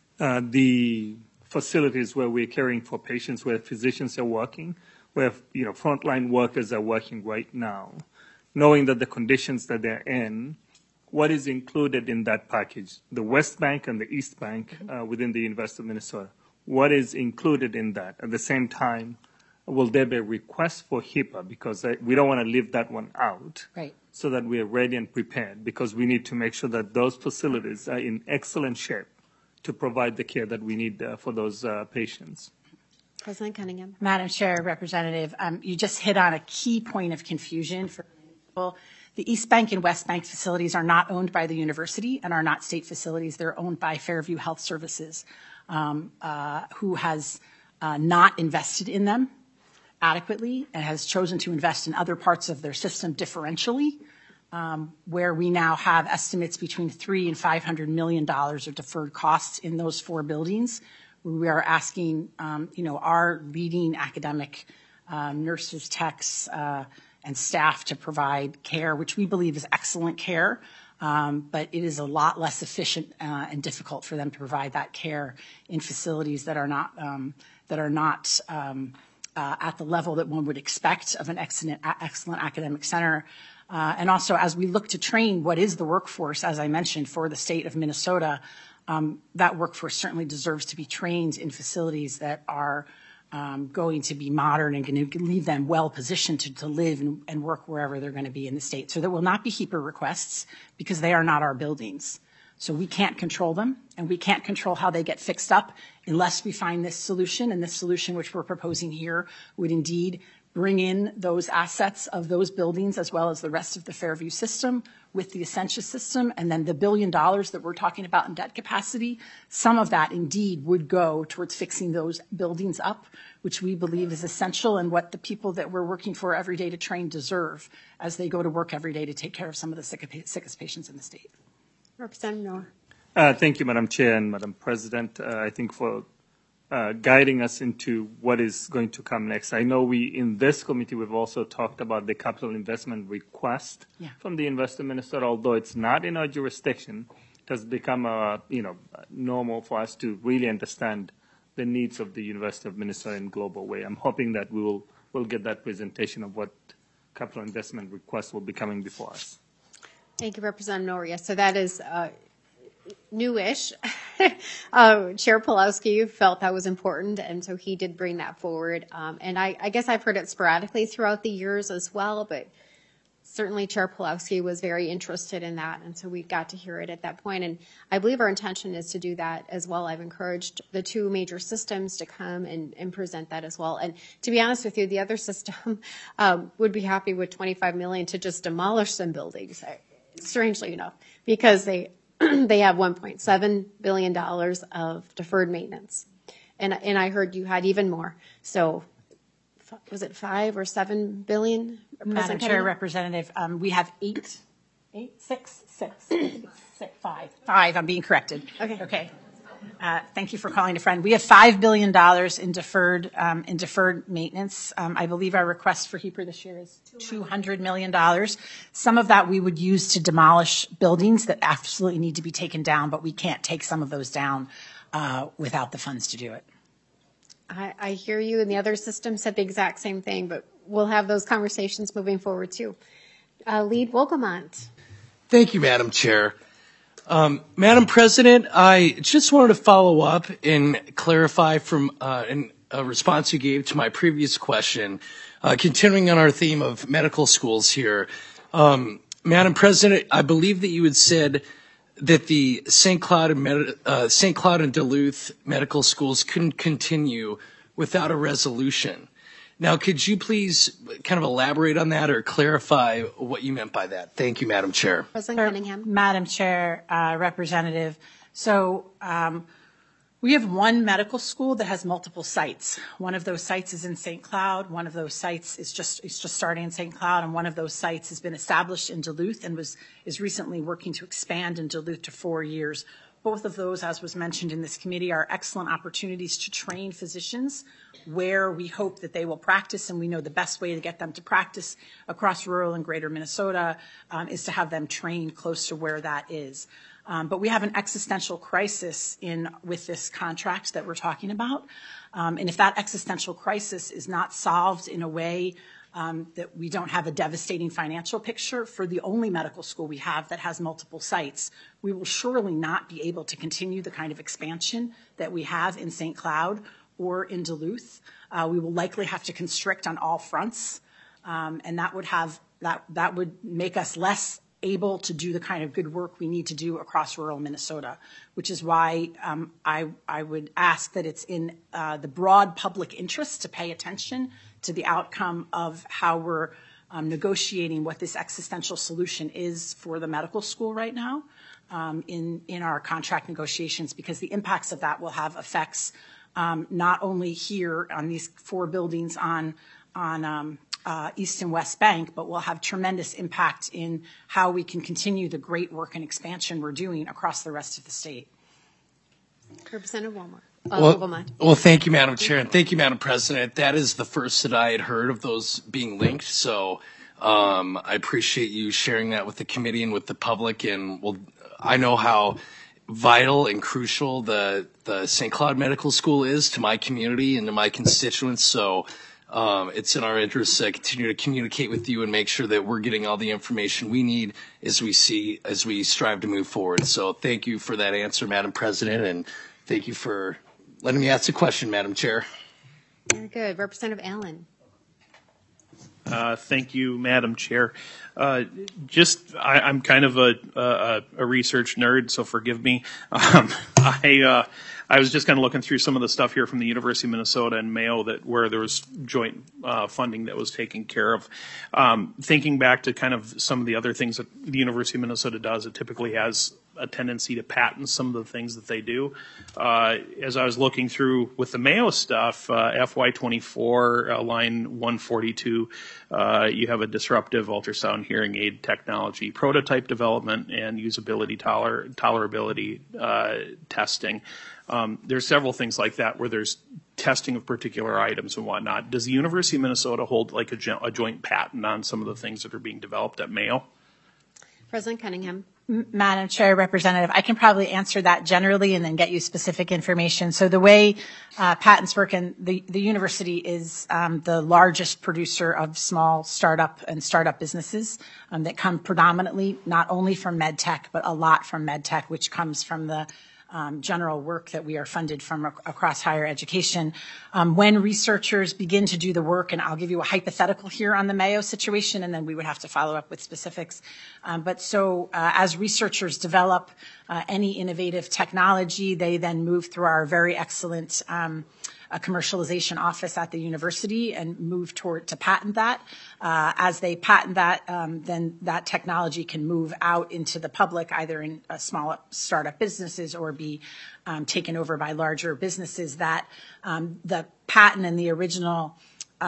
the facilities where we're caring for patients, where physicians are working, where frontline workers are working right now, knowing that the conditions that they're in, what is included in that package? The West Bank and the East Bank within the University of Minnesota. What is included in that? At the same time, will there be a request for HIPAA? Because we don't want to leave that one out. Right. So that we are ready and prepared, because we need to make sure that those facilities are in excellent shape to provide the care that we need for those patients. President Cunningham. Madam Chair, Representative, you just hit on a key point of confusion for people. The East Bank and West Bank facilities are not owned by the university and are not state facilities. They're owned by Fairview Health Services, who has not invested in them adequately and has chosen to invest in other parts of their system differentially, where we now have estimates between $300 and $500 million of deferred costs in those four buildings. We are asking, our leading academic nurses, techs, and staff to provide care, which we believe is excellent care, but it is a lot less efficient and difficult for them to provide that care in facilities that are not at the level that one would expect of an excellent academic center. And also, as we look to train what is the workforce, as I mentioned, for the state of Minnesota, that workforce certainly deserves to be trained in facilities that are going to be modern and going to leave them well positioned to live and work wherever they're going to be in the state. So there will not be HIPAA requests because they are not our buildings. So we can't control them, and we can't control how they get fixed up unless we find this solution. And this solution, which we're proposing here, would indeed bring in those assets of those buildings as well as the rest of the Fairview system with the Essentia system. And then the $1 billion that we're talking about in debt capacity, some of that indeed would go towards fixing those buildings up, which we believe is essential and what the people that we're working for every day to train deserve as they go to work every day to take care of some of the sickest patients in the state. Representative Noor. Thank you, Madam Chair and Madam President. I think for guiding us into what is going to come next. I know in this committee, we've also talked about the capital investment request from the University of Minnesota, although it's not in our jurisdiction. has become normal for us to really understand the needs of the University of Minnesota in a global way. I'm hoping that we'll get that presentation of what capital investment requests will be coming before us. Thank you, Representative Noria. So that is newish. Chair Pulowski felt that was important, and so he did bring that forward. And I guess I've heard it sporadically throughout the years as well, but certainly Chair Pulowski was very interested in that, and so we got to hear it at that point. And I believe our intention is to do that as well. I've encouraged the two major systems to come and present that as well. And to be honest with you, the other system would be happy with $25 million to just demolish some buildings, strangely enough, because they have $1.7 billion of deferred maintenance. And I heard you had even more. So was it 5 or 7 billion? Madam Chair, Representative, we have five. I'm being corrected. Okay. Thank you for calling a friend. We have $5 billion in deferred maintenance. I believe our request for HEPR this year is $200 million. Some of that we would use to demolish buildings that absolutely need to be taken down, but we can't take some of those down without the funds to do it. I hear you, and the other system said the exact same thing, but we'll have those conversations moving forward too. Lead Wolgamont. Thank you, Madam Chair. Madam President, I just wanted to follow up and clarify from a response you gave to my previous question, continuing on our theme of medical schools here. Madam President, I believe that you had said that the St. Cloud and Duluth medical schools couldn't continue without a resolution. Now, could you please kind of elaborate on that or clarify what you meant by that? Thank you, Madam Chair. President Cunningham. Madam Chair, Representative. So we have one medical school that has multiple sites. One of those sites is in St. Cloud. One of those sites is just starting in St. Cloud, and one of those sites has been established in Duluth and is recently working to expand in Duluth to 4 years. Both of those, as was mentioned in this committee, are excellent opportunities to train physicians where we hope that they will practice, and we know the best way to get them to practice across rural and greater Minnesota is to have them trained close to where that is. But we have an existential crisis with this contract that we're talking about. And if that existential crisis is not solved in a way that we don't have a devastating financial picture for the only medical school we have that has multiple sites, we will surely not be able to continue the kind of expansion that we have in St. Cloud or in Duluth. We will likely have to constrict on all fronts, and that would make us less able to do the kind of good work we need to do across rural Minnesota, which is why I would ask that it's in the broad public interest to pay attention to the outcome of how we're negotiating what this existential solution is for the medical school right now in our contract negotiations, because the impacts of that will have effects not only here on these 4 buildings on East and West Bank, but will have tremendous impact in how we can continue the great work and expansion we're doing across the rest of the state. Representative Walmart. Well, thank you, Madam Chair, and thank you, Madam President. That is the first that I had heard of those being linked, so I appreciate you sharing that with the committee and with the public. And I know how vital and crucial the St. Cloud Medical School is to my community and to my constituents, so it's in our interest to continue to communicate with you and make sure that we're getting all the information we need as we strive to move forward. So thank you for that answer, Madam President, and thank you for letting me ask a question, Madam Chair. Very good. Representative Allen. Thank you, Madam Chair. I'm kind of a research nerd, so forgive me. I was just kind of looking through some of the stuff here from the University of Minnesota and Mayo where there was joint funding that was taken care of. Thinking back to kind of some of the other things that the University of Minnesota does, it typically has a tendency to patent some of the things that they do. As I was looking through with the Mayo stuff, FY24, line 142, you have a disruptive ultrasound hearing aid technology, prototype development, and usability tolerability testing. There's several things like that where there's testing of particular items and whatnot. Does the University of Minnesota hold like a joint patent on some of the things that are being developed at Mayo? President Cunningham. Madam Chair, Representative, I can probably answer that generally and then get you specific information. So the way patents work, and the university is the largest producer of small startup businesses that come predominantly not only from MedTech, but a lot from MedTech, which comes from the general work that we are funded from across higher education. When researchers begin to do the work, and I'll give you a hypothetical here on the Mayo situation, and then we would have to follow up with specifics. As researchers develop any innovative technology, they then move through our very excellent a commercialization office at the university and move to patent that. As they patent that, then that technology can move out into the public, either in small startup businesses or be taken over by larger businesses. That the patent and the original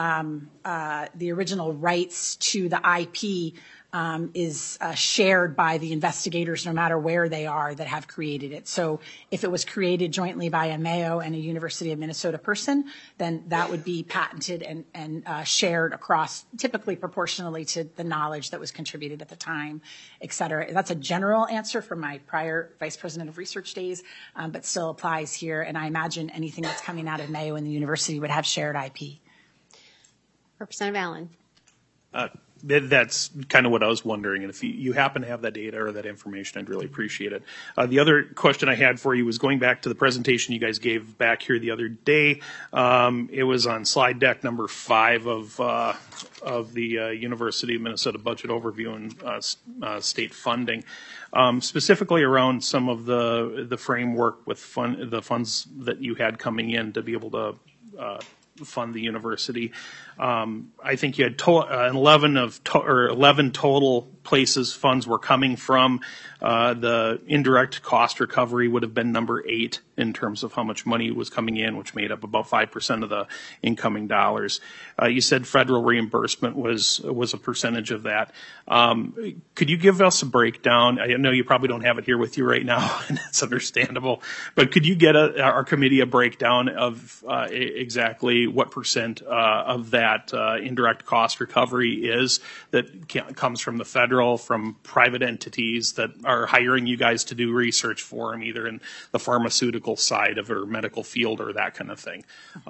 rights to the IP is shared by the investigators, no matter where they are that have created it. So if it was created jointly by a Mayo and a University of Minnesota person, then that would be patented and shared across, typically proportionally to the knowledge that was contributed at the time, et cetera. That's a general answer from my prior Vice President of Research days, but still applies here. And I imagine anything that's coming out of Mayo and the university would have shared IP. Representative Allen. That's kind of what I was wondering, and if you happen to have that data or that information, I'd really appreciate it. The other question I had for you was going back to the presentation you guys gave back here the other day. It was on slide deck number 5 of the University of Minnesota budget overview and state funding, specifically around some of the framework with the funds that you had coming in to be able to fund the university. I think you had 11 total places funds were coming from. The indirect cost recovery would have been number 8 in terms of how much money was coming in, which made up about 5% of the incoming dollars. You said federal reimbursement was a percentage of that. Could you give us a breakdown? I know you probably don't have it here with you right now, and that's understandable, but could you get our committee a breakdown of exactly what percent of that indirect cost recovery is that comes from the federal, from private entities that are hiring you guys to do research for them, either in the pharmaceutical side of it or medical field or that kind of thing?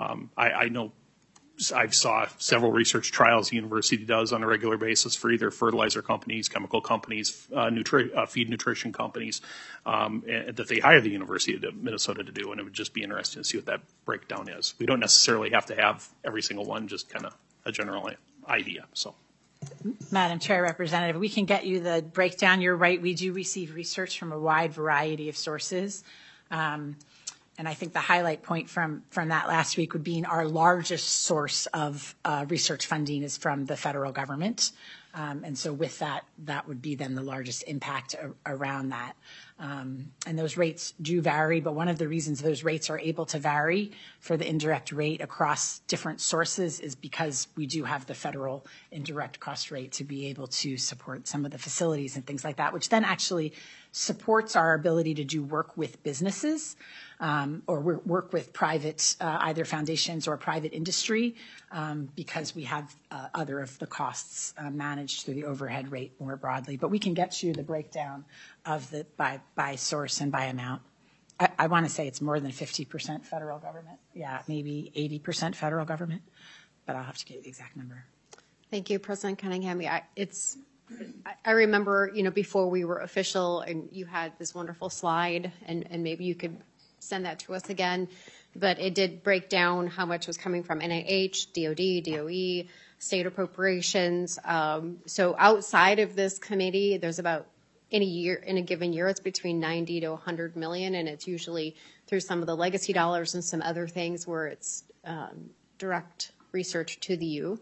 I know I saw several research trials the university does on a regular basis for either fertilizer companies, chemical companies, feed nutrition companies, that they hire the University of Minnesota to do, and it would just be interesting to see what that breakdown is. We don't necessarily have to have every single one, just kind of a general idea. So, Madam Chair, Representative, we can get you the breakdown. You're right, we do receive research from a wide variety of sources. And I think the highlight point from that last week would be our largest source of research funding is from the federal government. And so with that would be then the largest impact around that. And those rates do vary, but one of the reasons those rates are able to vary for the indirect rate across different sources is because we do have the federal indirect cost rate to be able to support some of the facilities and things like that, which then actually supports our ability to do work with businesses or work with private, either foundations or private industry, because we have other of the costs managed through the overhead rate more broadly. But we can get you the breakdown of the by source and by amount. I want to say it's more than 50% federal government. Yeah, maybe 80% federal government, but I'll have to get you the exact number. Thank you, President Cunningham. I remember, before we were official, and you had this wonderful slide, and maybe you could send that to us again. But it did break down how much was coming from NIH, DOD, DOE, state appropriations. So outside of this committee, there's about in a given year, it's between 90 to 100 million, and it's usually through some of the legacy dollars and some other things where it's direct research to the U.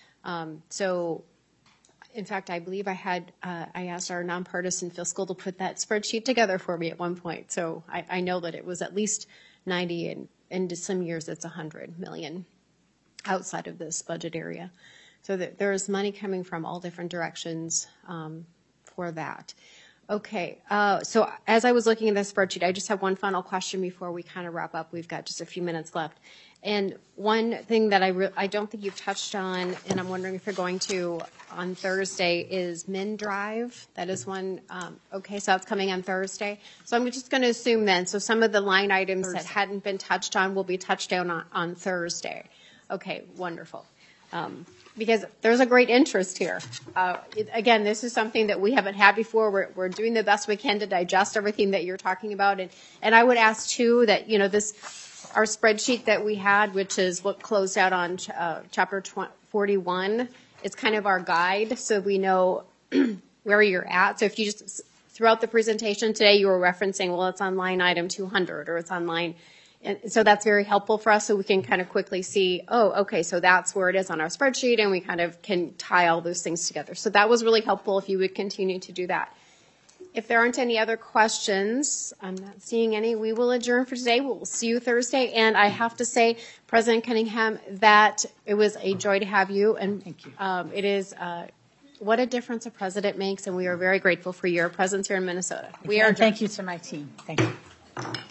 So, in fact, I believe I asked our nonpartisan fiscal to put that spreadsheet together for me at one point. So I know that it was at least 90, and into some years it's 100 million outside of this budget area. So there's money coming from all different directions for that. Okay, so as I was looking at this spreadsheet, I just have one final question before we kind of wrap up. We've got just a few minutes left. And one thing that I don't think you've touched on, and I'm wondering if you're going to on Thursday, is MnDrive. That is one, okay, so that's coming on Thursday. So I'm just going to assume then, so some of the line items that hadn't been touched on will be touched on Thursday. Okay, wonderful. Because there's a great interest here. Again, this is something that we haven't had before. We're doing the best we can to digest everything that you're talking about. And I would ask, too, that, you know, our spreadsheet that we had, which is what closed out on chapter 41, is kind of our guide so we know where you're at. So if you just, throughout the presentation today, you were referencing, well, it's on line item 200 or it's on line. And so that's very helpful for us so we can kind of quickly see, oh, okay, so that's where it is on our spreadsheet, and we kind of can tie all those things together. So that was really helpful if you would continue to do that. If there aren't any other questions, I'm not seeing any, we will adjourn for today. We'll see you Thursday. And I have to say, President Cunningham, that it was a joy to have you. And thank you. It is what a difference a president makes, and we are very grateful for your presence here in Minnesota. Thank you to my team. Thank you.